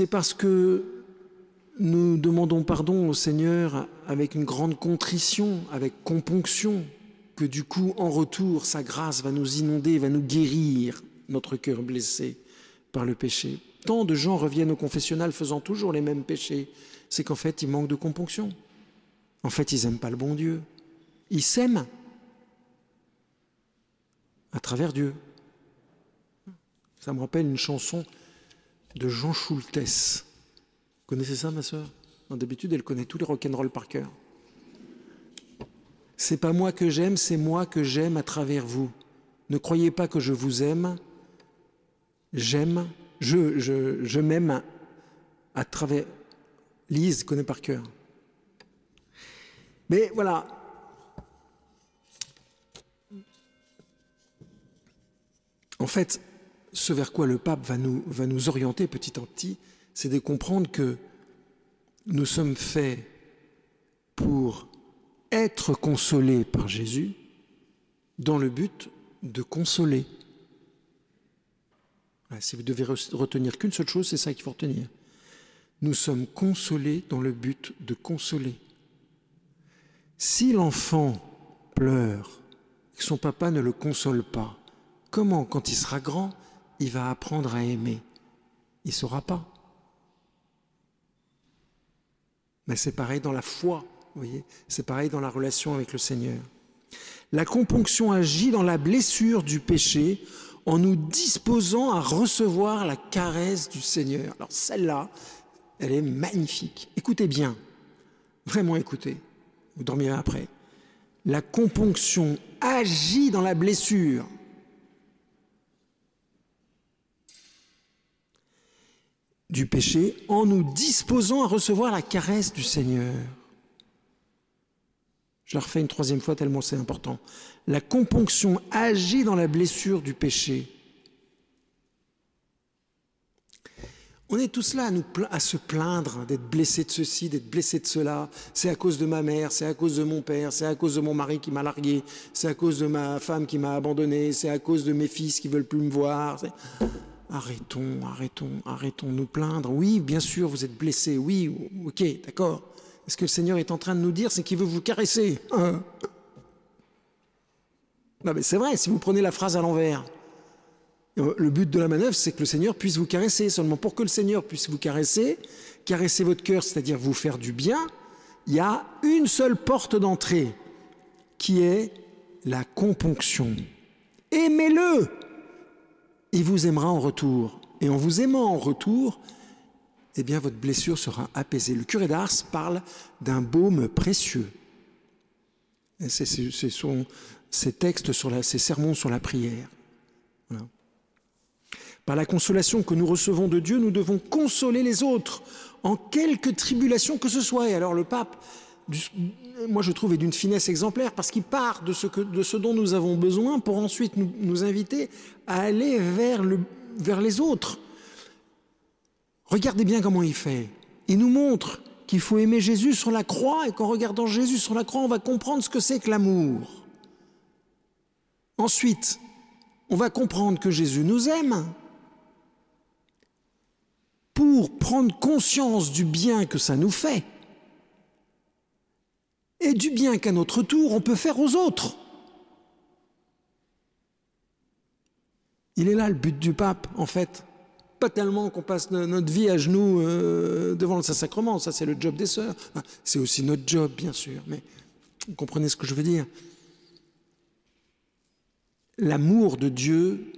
nous demandons pardon au Seigneur avec une grande contrition, avec componction, que du coup, en retour, sa grâce va nous inonder, va nous guérir notre cœur blessé par le péché. Tant de gens reviennent au confessionnal faisant toujours les mêmes péchés, c'est qu'en fait, ils manquent de componction. En fait, ils n'aiment pas le bon Dieu. Ils s'aiment à travers Dieu. Ça me rappelle une chanson de Jean Schultes. Vous connaissez ça, ma sœur? D'habitude, elle connaît tous les rock'n'roll par cœur. C'est pas moi que j'aime, c'est moi que j'aime à travers vous. Ne croyez pas que je vous aime. Je m'aime à travers... Lise connaît par cœur. Mais voilà. En fait, ce vers quoi le pape va nous orienter petit à petit, c'est de comprendre que nous sommes faits pour être consolés par Jésus dans le but de consoler. Voilà, si vous devez retenir qu'une seule chose, c'est ça qu'il faut retenir. Nous sommes consolés dans le but de consoler. Si l'enfant pleure et que son papa ne le console pas, comment, quand il sera grand, il va apprendre à aimer? Il ne saura pas. Mais c'est pareil dans la foi, vous voyez, c'est pareil dans la relation avec le Seigneur. La componction agit dans la blessure du péché en nous disposant à recevoir la caresse du Seigneur. Alors celle-là, elle est magnifique. Écoutez bien, vraiment écoutez, vous dormirez après. La componction agit dans la blessure. Du péché en nous disposant à recevoir la caresse du Seigneur. Je la refais une troisième fois tellement c'est important. La componction agit dans la blessure du péché. On est tous là à se plaindre d'être blessé de ceci, d'être blessé de cela. C'est à cause de ma mère, c'est à cause de mon père, c'est à cause de mon mari qui m'a largué, c'est à cause de ma femme qui m'a abandonné, c'est à cause de mes fils qui ne veulent plus me voir. Arrêtons de nous plaindre. Oui, bien sûr, vous êtes blessés. Oui, ok, d'accord. Ce que le Seigneur est en train de nous dire, c'est qu'il veut vous caresser. Non, mais c'est vrai, si vous prenez la phrase à l'envers, le but de la manœuvre, c'est que le Seigneur puisse vous caresser. Seulement pour que le Seigneur puisse vous caresser votre cœur, c'est-à-dire vous faire du bien, il y a une seule porte d'entrée, qui est la componction. Aimez-le! Il vous aimera en retour. Et en vous aimant en retour, eh bien, votre blessure sera apaisée. Le curé d'Ars parle d'un baume précieux. Et c'est ses textes, ses sermons sur la prière. Voilà. Par la consolation que nous recevons de Dieu, nous devons consoler les autres, en quelque tribulation que ce soit. Et alors le pape, moi je trouve, est d'une finesse exemplaire, parce qu'il part de ce dont nous avons besoin pour ensuite nous inviter à aller vers les autres. Regardez bien comment il fait. Il nous montre qu'il faut aimer Jésus sur la croix, et qu'en regardant Jésus sur la croix, on va comprendre ce que c'est que l'amour. Ensuite, on va comprendre que Jésus nous aime. Pour prendre conscience du bien que ça nous fait, et du bien qu'à notre tour, on peut faire aux autres. Il est là le but du pape, en fait. Pas tellement qu'on passe notre vie à genoux devant le Saint-Sacrement, ça c'est le job des sœurs. C'est aussi notre job, bien sûr, mais vous comprenez ce que je veux dire. L'amour de Dieu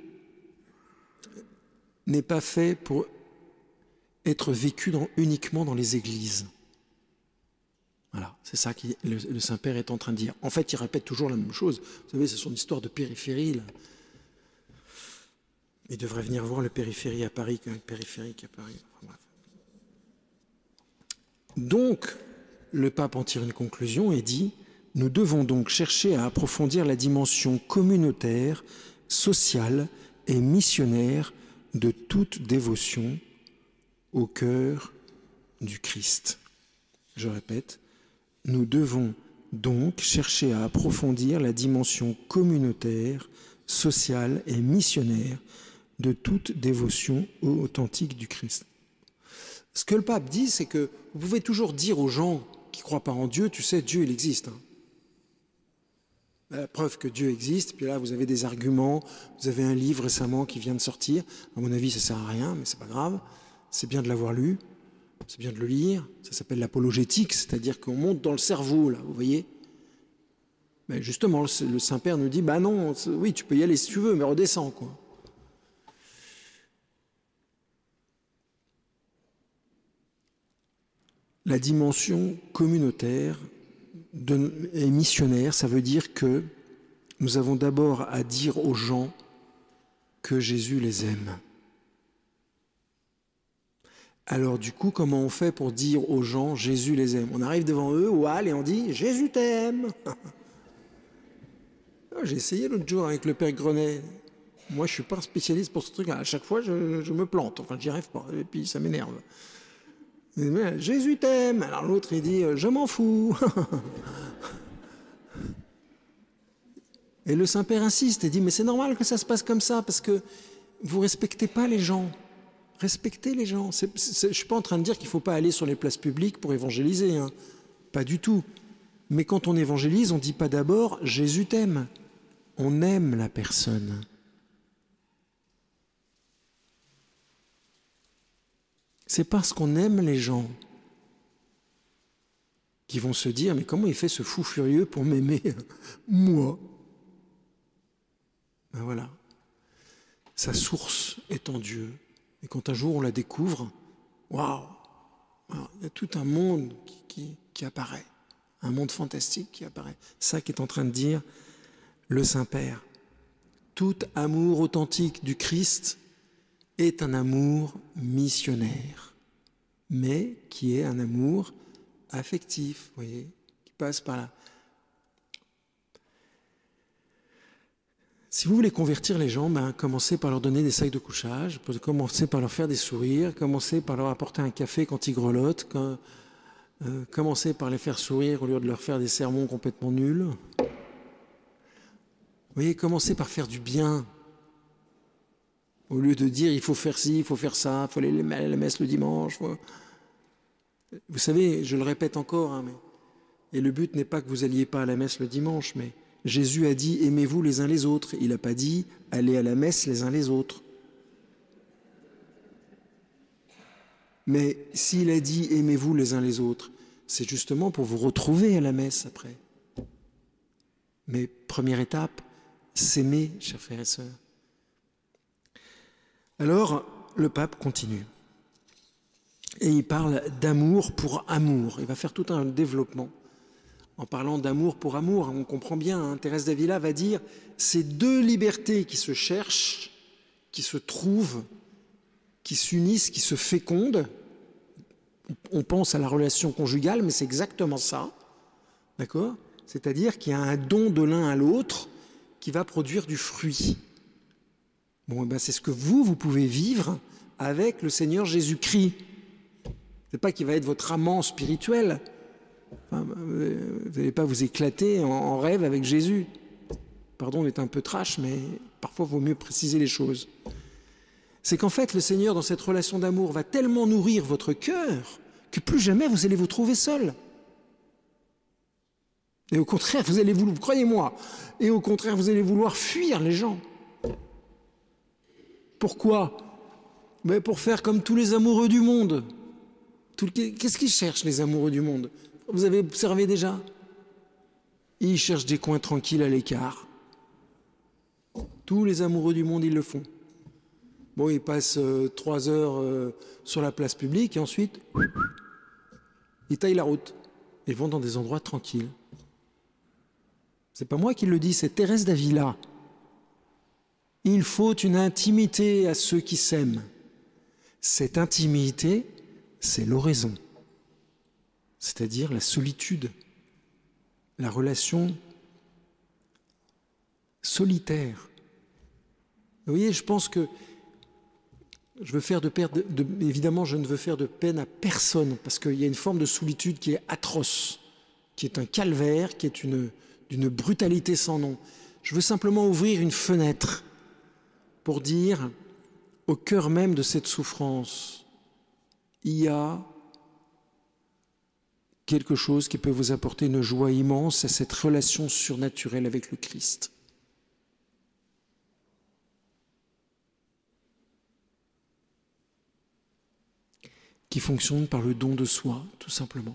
n'est pas fait pour être vécu uniquement dans les églises. Voilà, c'est ça que le Saint-Père est en train de dire. En fait, il répète toujours la même chose. Vous savez, c'est son histoire de périphérie, là. Il devrait venir voir le périphérique à Paris. Enfin, bref. Donc, le pape en tire une conclusion et dit « Nous devons donc chercher à approfondir la dimension communautaire, sociale et missionnaire de toute dévotion au cœur du Christ. » Je répète, nous devons donc chercher à approfondir la dimension communautaire, sociale et missionnaire de toute dévotion authentique du Christ. Ce que le pape dit, c'est que vous pouvez toujours dire aux gens qui ne croient pas en Dieu, tu sais, Dieu, il existe. La preuve que Dieu existe, puis là, vous avez des arguments, vous avez un livre récemment qui vient de sortir. À mon avis, ça ne sert à rien, mais ce n'est pas grave. C'est bien de l'avoir lu, c'est bien de le lire. Ça s'appelle l'apologétique, c'est-à-dire qu'on monte dans le cerveau, là, vous voyez. Mais justement, le Saint-Père nous dit, bah non, oui, tu peux y aller si tu veux, mais redescends, quoi. La dimension communautaire et missionnaire, ça veut dire que nous avons d'abord à dire aux gens que Jésus les aime. Alors du coup, comment on fait pour dire aux gens Jésus les aime? On arrive devant eux au hall et on dit Jésus t'aime. J'ai essayé l'autre jour avec le Père Grenet. Moi, je ne suis pas un spécialiste pour ce truc. À chaque fois, je me plante. Enfin, j'y arrive pas. Et puis, ça m'énerve. Jésus t'aime. Alors l'autre, il dit, je m'en fous. Et le Saint-Père insiste et dit, mais c'est normal que ça se passe comme ça, parce que vous ne respectez pas les gens. Respectez les gens. Je ne suis pas en train de dire qu'il ne faut pas aller sur les places publiques pour évangéliser, hein. Pas du tout. Mais quand on évangélise, on ne dit pas d'abord « Jésus t'aime ». On aime la personne. C'est parce qu'on aime les gens qui vont se dire « Mais comment il fait ce fou furieux pour m'aimer, moi ?» Ben voilà. Sa source est en Dieu. Et quand un jour on la découvre, waouh, il y a tout un monde qui apparaît, un monde fantastique qui apparaît. Ça qu'est en train de dire le Saint-Père. Tout amour authentique du Christ est un amour missionnaire, mais qui est un amour affectif, vous voyez, qui passe par là. Si vous voulez convertir les gens, commencez par leur donner des sacs de couchage, commencez par leur faire des sourires, commencez par leur apporter un café quand ils grelottent, commencez par les faire sourire au lieu de leur faire des sermons complètement nuls. Vous voyez, commencez par faire du bien, au lieu de dire il faut faire ci, il faut faire ça, il faut aller à la messe le dimanche. Vous savez, je le répète encore, et le but n'est pas que vous alliez pas à la messe le dimanche, mais Jésus a dit « Aimez-vous les uns les autres ». Il n'a pas dit « Allez à la messe les uns les autres ». Mais s'il a dit « Aimez-vous les uns les autres », c'est justement pour vous retrouver à la messe après. Mais première étape, s'aimer, chers frères et sœurs. Alors, le pape continue. Et il parle d'amour pour amour. Il va faire tout un développement. En parlant d'amour pour amour, on comprend bien, Thérèse d'Avila va dire « ces deux libertés qui se cherchent, qui se trouvent, qui s'unissent, qui se fécondent », on pense à la relation conjugale, mais c'est exactement ça, d'accord ? C'est-à-dire qu'il y a un don de l'un à l'autre qui va produire du fruit. Bon, c'est ce que vous pouvez vivre avec le Seigneur Jésus-Christ. C'est pas qu'il va être votre amant spirituel. Enfin, vous n'allez pas vous éclater en rêve avec Jésus. Pardon d'être un peu trash, mais parfois il vaut mieux préciser les choses. C'est qu'en fait, le Seigneur, dans cette relation d'amour, va tellement nourrir votre cœur que plus jamais vous allez vous trouver seul. Et au contraire, vous allez vouloir, croyez-moi, et au contraire, vous allez vouloir fuir les gens. Pourquoi ? Mais pour faire comme tous les amoureux du monde. Qu'est-ce qu'ils cherchent, les amoureux du monde ? Vous avez observé déjà ? Ils cherchent des coins tranquilles à l'écart. Tous les amoureux du monde, ils le font. Bon, ils passent 3 heures sur la place publique et ensuite, ils taillent la route. Ils vont dans des endroits tranquilles. C'est pas moi qui le dis, c'est Thérèse d'Avila. Il faut une intimité à ceux qui s'aiment. Cette intimité, c'est l'oraison, c'est-à-dire la solitude, la relation solitaire. Vous voyez, je pense que je veux faire évidemment, je ne veux faire de peine à personne, parce qu'il y a une forme de solitude qui est atroce, qui est un calvaire, qui est d'une brutalité sans nom. Je veux simplement ouvrir une fenêtre pour dire, au cœur même de cette souffrance, il y a quelque chose qui peut vous apporter une joie immense, c'est cette relation surnaturelle avec le Christ. Qui fonctionne par le don de soi, tout simplement.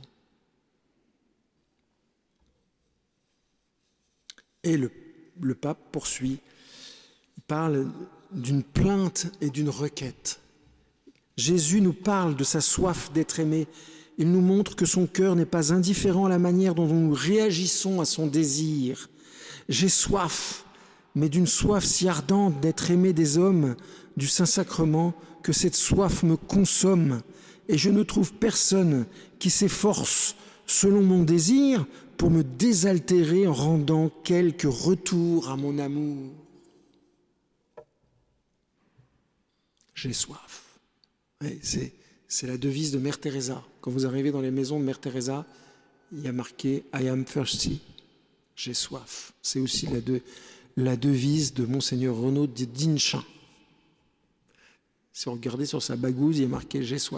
Et le pape poursuit, il parle d'une plainte et d'une requête. Jésus nous parle de sa soif d'être aimé. Il nous montre que son cœur n'est pas indifférent à la manière dont nous réagissons à son désir. J'ai soif, mais d'une soif si ardente d'être aimé des hommes, du Saint-Sacrement, que cette soif me consomme. Et je ne trouve personne qui s'efforce, selon mon désir, pour me désaltérer en rendant quelque retour à mon amour. J'ai soif. Et C'est la devise de Mère Teresa. Quand vous arrivez dans les maisons de Mère Teresa, il y a marqué « I am thirsty », j'ai soif. C'est aussi la devise de Monseigneur Renaud d'Inchin. Si on regardait sur sa bagouze, il y a marqué « j'ai soif ».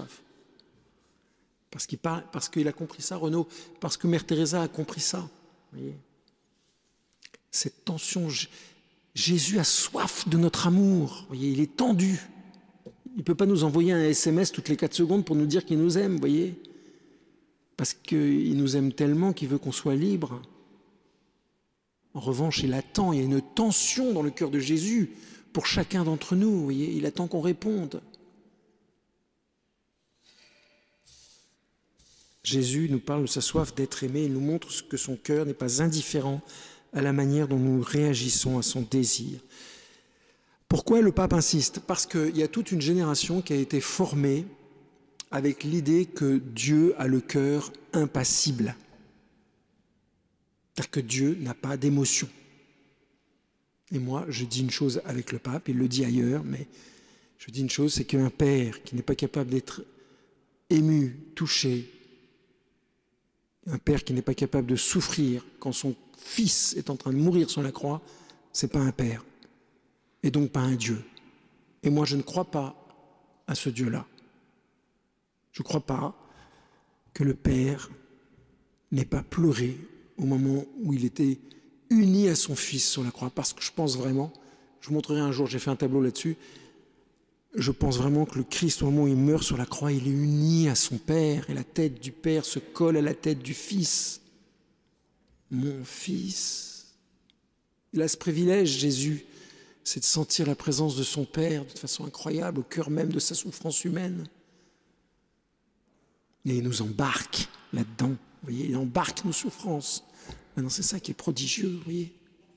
Parce qu'il a compris ça, Renaud, parce que Mère Teresa a compris ça. Vous voyez, cette tension, Jésus a soif de notre amour. Vous voyez, il est tendu. Il ne peut pas nous envoyer un SMS toutes les 4 secondes pour nous dire qu'il nous aime, vous voyez. Parce qu'il nous aime tellement qu'il veut qu'on soit libre. En revanche, il attend, il y a une tension dans le cœur de Jésus pour chacun d'entre nous, vous voyez. Il attend qu'on réponde. Jésus nous parle de sa soif d'être aimé, il nous montre que son cœur n'est pas indifférent à la manière dont nous réagissons à son désir. Pourquoi le pape insiste? Parce qu'il y a toute une génération qui a été formée avec l'idée que Dieu a le cœur impassible. C'est-à-dire que Dieu n'a pas d'émotion. Et moi, je dis une chose avec le pape, il le dit ailleurs, mais je dis une chose, c'est qu'un père qui n'est pas capable d'être ému, touché, un père qui n'est pas capable de souffrir quand son fils est en train de mourir sur la croix, c'est pas un père. Et donc pas un Dieu. Et moi, je ne crois pas à ce Dieu-là. Je ne crois pas que le Père n'ait pas pleuré au moment où il était uni à son Fils sur la croix, parce que je pense vraiment, je vous montrerai un jour, j'ai fait un tableau là-dessus, je pense vraiment que le Christ, au moment où il meurt sur la croix, il est uni à son Père, et la tête du Père se colle à la tête du Fils. Mon Fils. Il a ce privilège, Jésus, c'est de sentir la présence de son Père de façon incroyable, au cœur même de sa souffrance humaine. Et il nous embarque là-dedans, vous voyez, il embarque nos souffrances. Maintenant, c'est ça qui est prodigieux, vous voyez.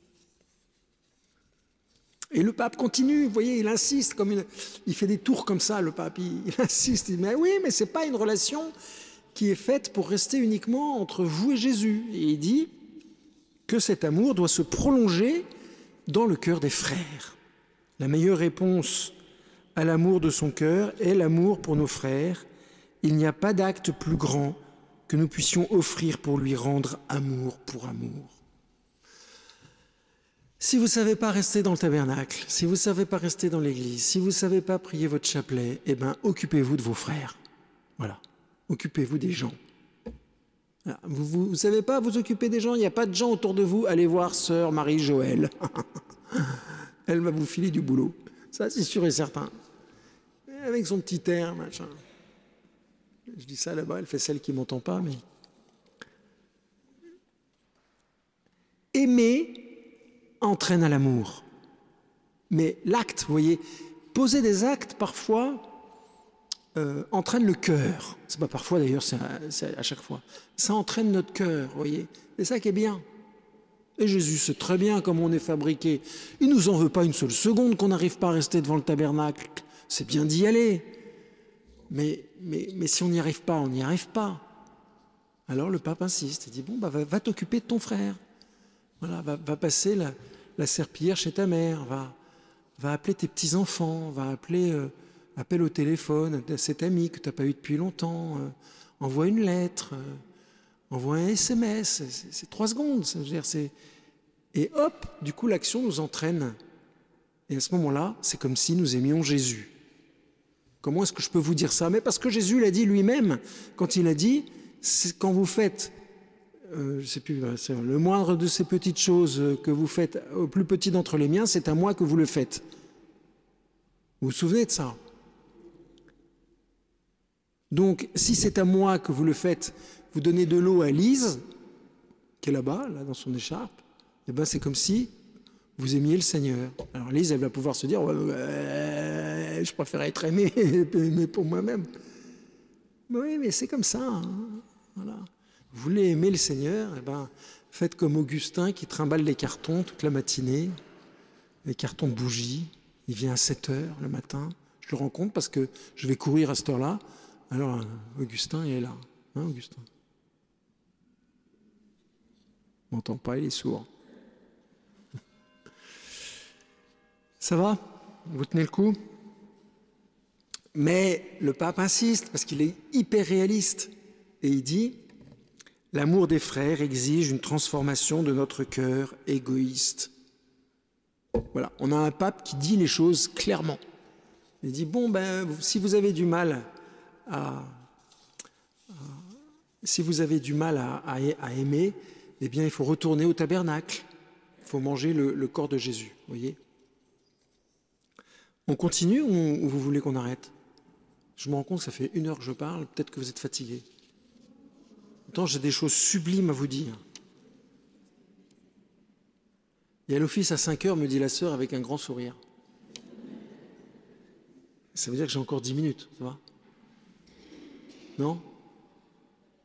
Et le pape continue, vous voyez, il insiste, il fait des tours comme ça, le pape, il insiste, il dit, mais oui, mais ce n'est pas une relation qui est faite pour rester uniquement entre vous et Jésus. Et il dit que cet amour doit se prolonger dans le cœur des frères. La meilleure réponse à l'amour de son cœur est l'amour pour nos frères. Il n'y a pas d'acte plus grand que nous puissions offrir pour lui rendre amour pour amour. Si vous ne savez pas rester dans le tabernacle, si vous ne savez pas rester dans l'église, si vous ne savez pas prier votre chapelet, eh bien, occupez-vous de vos frères. Voilà. Occupez-vous des gens. Vous ne savez pas vous occuper des gens, il n'y a pas de gens autour de vous, allez voir sœur Marie-Joëlle. Elle va vous filer du boulot. Ça, c'est sûr et certain. Avec son petit air, machin. Je dis ça là-bas, elle fait celle qui ne m'entend pas, mais... Aimer entraîne à l'amour. Mais l'acte, vous voyez, poser des actes, parfois, entraîne le cœur. C'est pas parfois d'ailleurs, c'est à chaque fois. Ça entraîne notre cœur, vous voyez. C'est ça qui est bien. Et Jésus sait très bien comment on est fabriqué. Il ne nous en veut pas une seule seconde qu'on n'arrive pas à rester devant le tabernacle. C'est bien d'y aller. Mais si on n'y arrive pas, on n'y arrive pas. Alors le pape insiste. Il dit, bon, va t'occuper de ton frère. Voilà, va passer la serpillière chez ta mère. Va appeler tes petits-enfants. Appelle au téléphone à cet ami que tu n'as pas eu depuis longtemps. Envoie une lettre. Envoie un SMS. C'est 3 secondes. Et hop, du coup, l'action nous entraîne. Et à ce moment-là, c'est comme si nous aimions Jésus. Comment est-ce que je peux vous dire ça? Mais parce que Jésus l'a dit lui-même, quand il a dit, quand vous faites, je sais plus, le moindre de ces petites choses que vous faites au plus petit d'entre les miens, c'est à moi que vous le faites. Vous vous souvenez de ça? Donc, si c'est à moi que vous le faites, vous donnez de l'eau à Lise, qui est là-bas, là, dans son écharpe, et ben c'est comme si vous aimiez le Seigneur. Alors Lise, elle va pouvoir se dire, je préfère être aimé pour moi-même. Oui, mais c'est comme ça. Hein. Voilà. Vous voulez aimer le Seigneur, eh ben, faites comme Augustin qui trimballe les cartons toute la matinée, les cartons de bougies. Il vient à 7h le matin. Je le rencontre parce que je vais courir à cette heure-là. Alors, Augustin, il est là. Hein, Augustin? Il m'entend pas, il est sourd. Ça va? Vous tenez le coup? Mais le pape insiste parce qu'il est hyper réaliste et il dit « L'amour des frères exige une transformation de notre cœur égoïste. » Voilà, on a un pape qui dit les choses clairement. Il dit « Bon, si vous avez du mal à aimer, eh bien, il faut retourner au tabernacle. Il faut manger le corps de Jésus. » Vous voyez ? On continue ou vous voulez qu'on arrête ? Je me rends compte que ça fait 1 heure que je parle. Peut-être que vous êtes fatigués. Pourtant, j'ai des choses sublimes à vous dire. Il y a l'office à 5 heures, me dit la sœur avec un grand sourire. Ça veut dire que j'ai encore 10 minutes, ça va ? Non ? Hein ?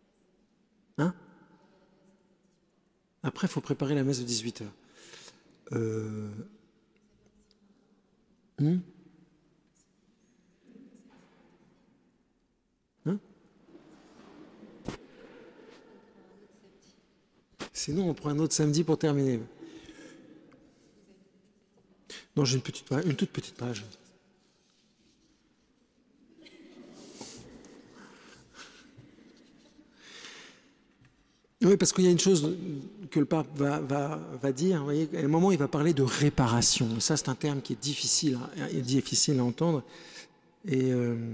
Après, il faut préparer la messe de 18 heures. Hein ? Sinon, on prend un autre samedi pour terminer. Non, j'ai une toute petite page. Oui, parce qu'il y a une chose que le pape va dire. Vous voyez, à un moment, il va parler de réparation. Et ça, c'est un terme qui est difficile à entendre. Et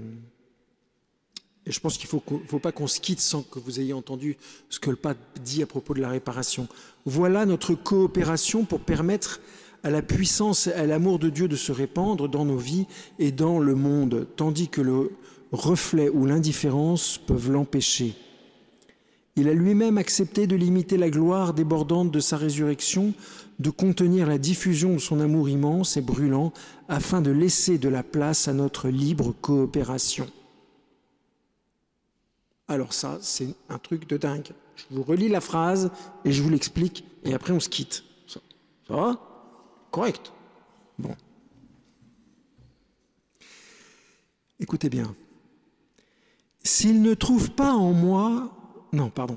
je pense qu'il ne faut pas qu'on se quitte sans que vous ayez entendu ce que le pape dit à propos de la réparation. Voilà notre coopération pour permettre à la puissance et à l'amour de Dieu de se répandre dans nos vies et dans le monde, tandis que le reflet ou l'indifférence peuvent l'empêcher. Il a lui-même accepté de limiter la gloire débordante de sa résurrection, de contenir la diffusion de son amour immense et brûlant, afin de laisser de la place à notre libre coopération. Alors ça, c'est un truc de dingue. Je vous relis la phrase et je vous l'explique, et après on se quitte. Ça va ? Correct. Bon. Écoutez bien. S'il ne trouve pas en moi... Non, pardon.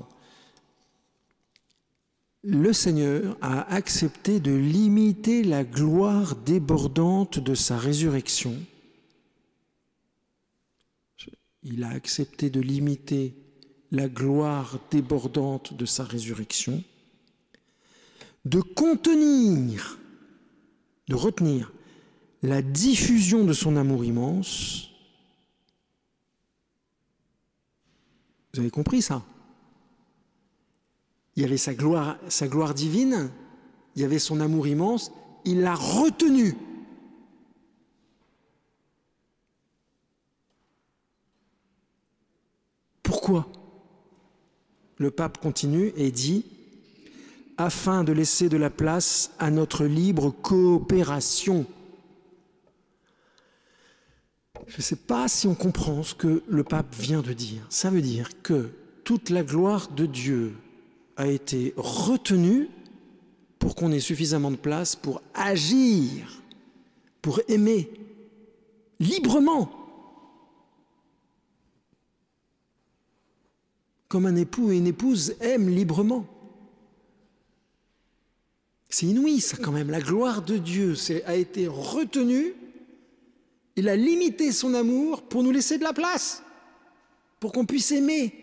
Le Seigneur a accepté de limiter la gloire débordante de sa résurrection. Il a accepté de limiter la gloire débordante de sa résurrection, de contenir, de retenir la diffusion de son amour immense. Vous avez compris ça ? Il y avait sa gloire divine, il y avait son amour immense, il l'a retenu. Pourquoi ? Le pape continue et dit « afin de laisser de la place à notre libre coopération ». Je ne sais pas si on comprend ce que le pape vient de dire. Ça veut dire que toute la gloire de Dieu a été retenue pour qu'on ait suffisamment de place pour agir, pour aimer librement. Comme un époux et une épouse aiment librement. C'est inouï, ça, quand même. La gloire de Dieu a été retenue. Il a limité son amour pour nous laisser de la place, pour qu'on puisse aimer.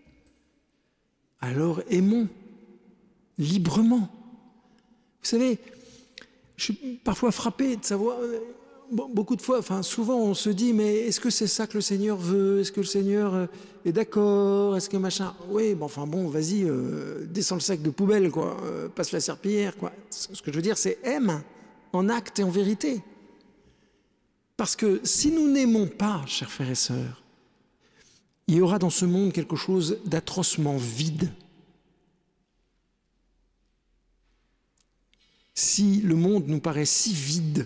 Alors aimons librement. Vous savez, je suis parfois frappé de savoir... Beaucoup de fois, souvent on se dit, mais est-ce que c'est ça que le Seigneur veut ? Est-ce que le Seigneur est d'accord ? Est-ce que machin ? Oui, vas-y, descends le sac de poubelle, quoi. Passe la serpillière, quoi. Ce que je veux dire, c'est aime en acte et en vérité. Parce que si nous n'aimons pas, chers frères et sœurs, il y aura dans ce monde quelque chose d'atrocement vide. Si le monde nous paraît si vide,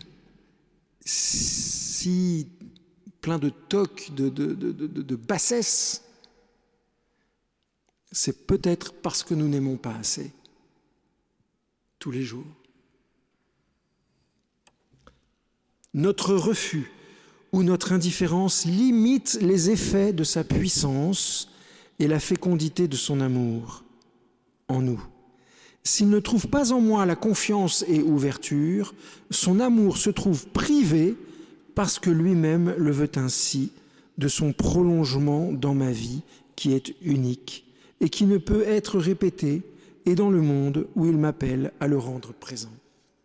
si plein de tocs, de bassesse, c'est peut-être parce que nous n'aimons pas assez, tous les jours. Notre refus ou notre indifférence limite les effets de sa puissance et la fécondité de son amour en nous. S'il ne trouve pas en moi la confiance et ouverture, son amour se trouve privé parce que lui-même le veut ainsi, de son prolongement dans ma vie, qui est unique et qui ne peut être répété, et dans le monde où il m'appelle à le rendre présent.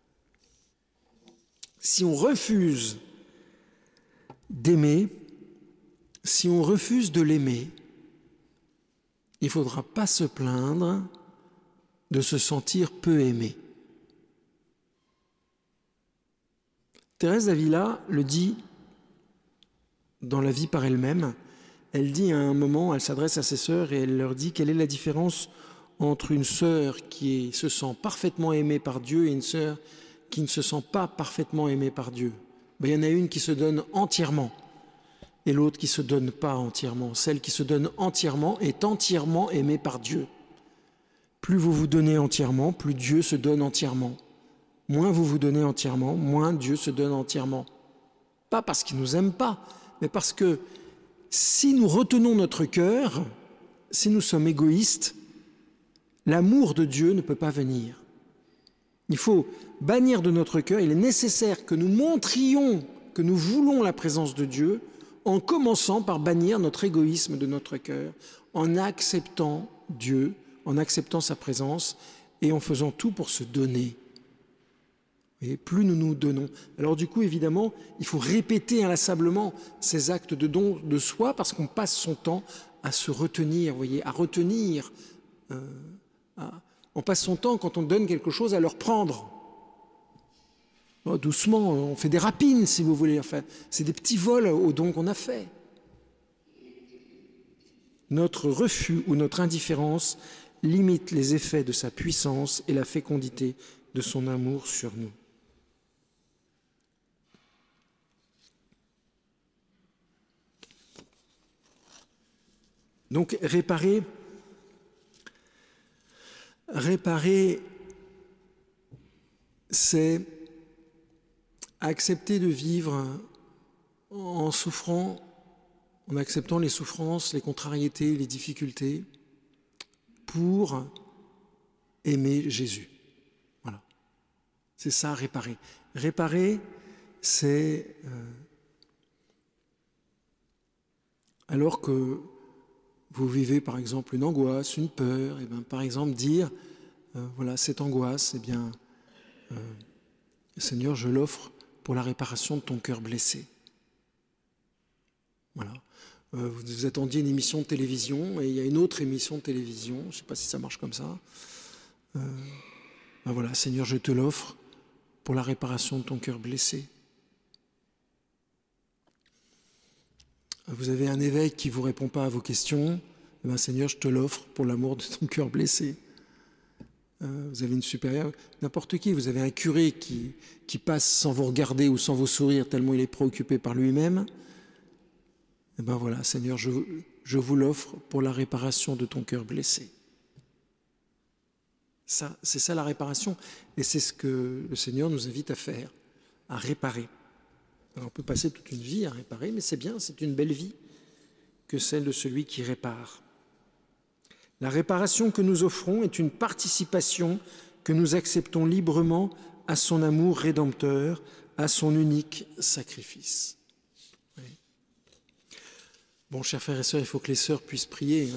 Si on refuse d'aimer, si on refuse de l'aimer, il ne faudra pas se plaindre de se sentir peu aimé. Thérèse d'Avila le dit dans La vie par elle-même. Elle dit à un moment, elle s'adresse à ses sœurs et elle leur dit quelle est la différence entre une sœur qui se sent parfaitement aimée par Dieu et une sœur qui ne se sent pas parfaitement aimée par Dieu. Il y en a une qui se donne entièrement et l'autre qui ne se donne pas entièrement. Celle qui se donne entièrement est entièrement aimée par Dieu. Plus vous vous donnez entièrement, plus Dieu se donne entièrement. Moins vous vous donnez entièrement, moins Dieu se donne entièrement. Pas parce qu'il ne nous aime pas, mais parce que si nous retenons notre cœur, si nous sommes égoïstes, l'amour de Dieu ne peut pas venir. Il faut bannir de notre cœur, il est nécessaire que nous montrions que nous voulons la présence de Dieu en commençant par bannir notre égoïsme de notre cœur, en acceptant Dieu, en acceptant sa présence et en faisant tout pour se donner. Et plus nous nous donnons. Alors du coup, évidemment, il faut répéter inlassablement ces actes de don de soi parce qu'on passe son temps à se retenir, vous voyez, à retenir. On passe son temps, quand on donne quelque chose, à le reprendre. Oh, doucement, on fait des rapines, si vous voulez. Enfin, c'est des petits vols aux dons qu'on a faits. Notre refus ou notre indifférence limite les effets de sa puissance et la fécondité de son amour sur nous. Donc réparer, c'est accepter de vivre en souffrant, en acceptant les souffrances, les contrariétés, les difficultés, pour aimer Jésus. Voilà. C'est ça, réparer. Réparer, c'est alors que vous vivez par exemple une angoisse, une peur, et bien par exemple dire, voilà, cette angoisse, eh bien, Seigneur, je l'offre pour la réparation de ton cœur blessé. Voilà. Vous attendiez une émission de télévision et il y a une autre émission de télévision, je ne sais pas si ça marche comme ça. Ben voilà, Seigneur, je te l'offre pour la réparation de ton cœur blessé. Vous avez un évêque qui ne vous répond pas à vos questions, eh bien, Seigneur, je te l'offre pour l'amour de ton cœur blessé. Vous avez une supérieure, n'importe qui, vous avez un curé qui passe sans vous regarder ou sans vous sourire tellement il est préoccupé par lui-même. Eh bien voilà, Seigneur, je vous l'offre pour la réparation de ton cœur blessé. Ça, c'est ça la réparation, et c'est ce que le Seigneur nous invite à faire, à réparer. Alors on peut passer toute une vie à réparer, mais c'est bien, c'est une belle vie que celle de celui qui répare. La réparation que nous offrons est une participation que nous acceptons librement à son amour rédempteur, à son unique sacrifice. Oui. Bon, chers frères et sœurs, il faut que les sœurs puissent prier.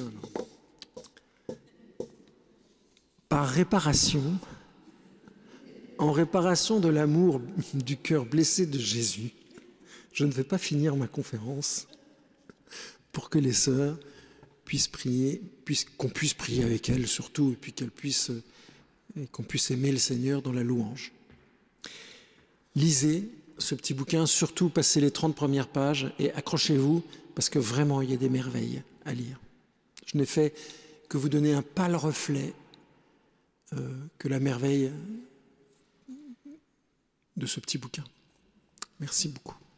Par réparation, en réparation de l'amour du cœur blessé de Jésus, je ne vais pas finir ma conférence pour que les sœurs puissent prier, qu'on puisse prier avec elles surtout, et puis qu'on puisse aimer le Seigneur dans la louange. Lisez ce petit bouquin, surtout passez les 30 premières pages et accrochez-vous, parce que vraiment il y a des merveilles à lire. Je n'ai fait que vous donner un pâle reflet que la merveille de ce petit bouquin. Merci beaucoup.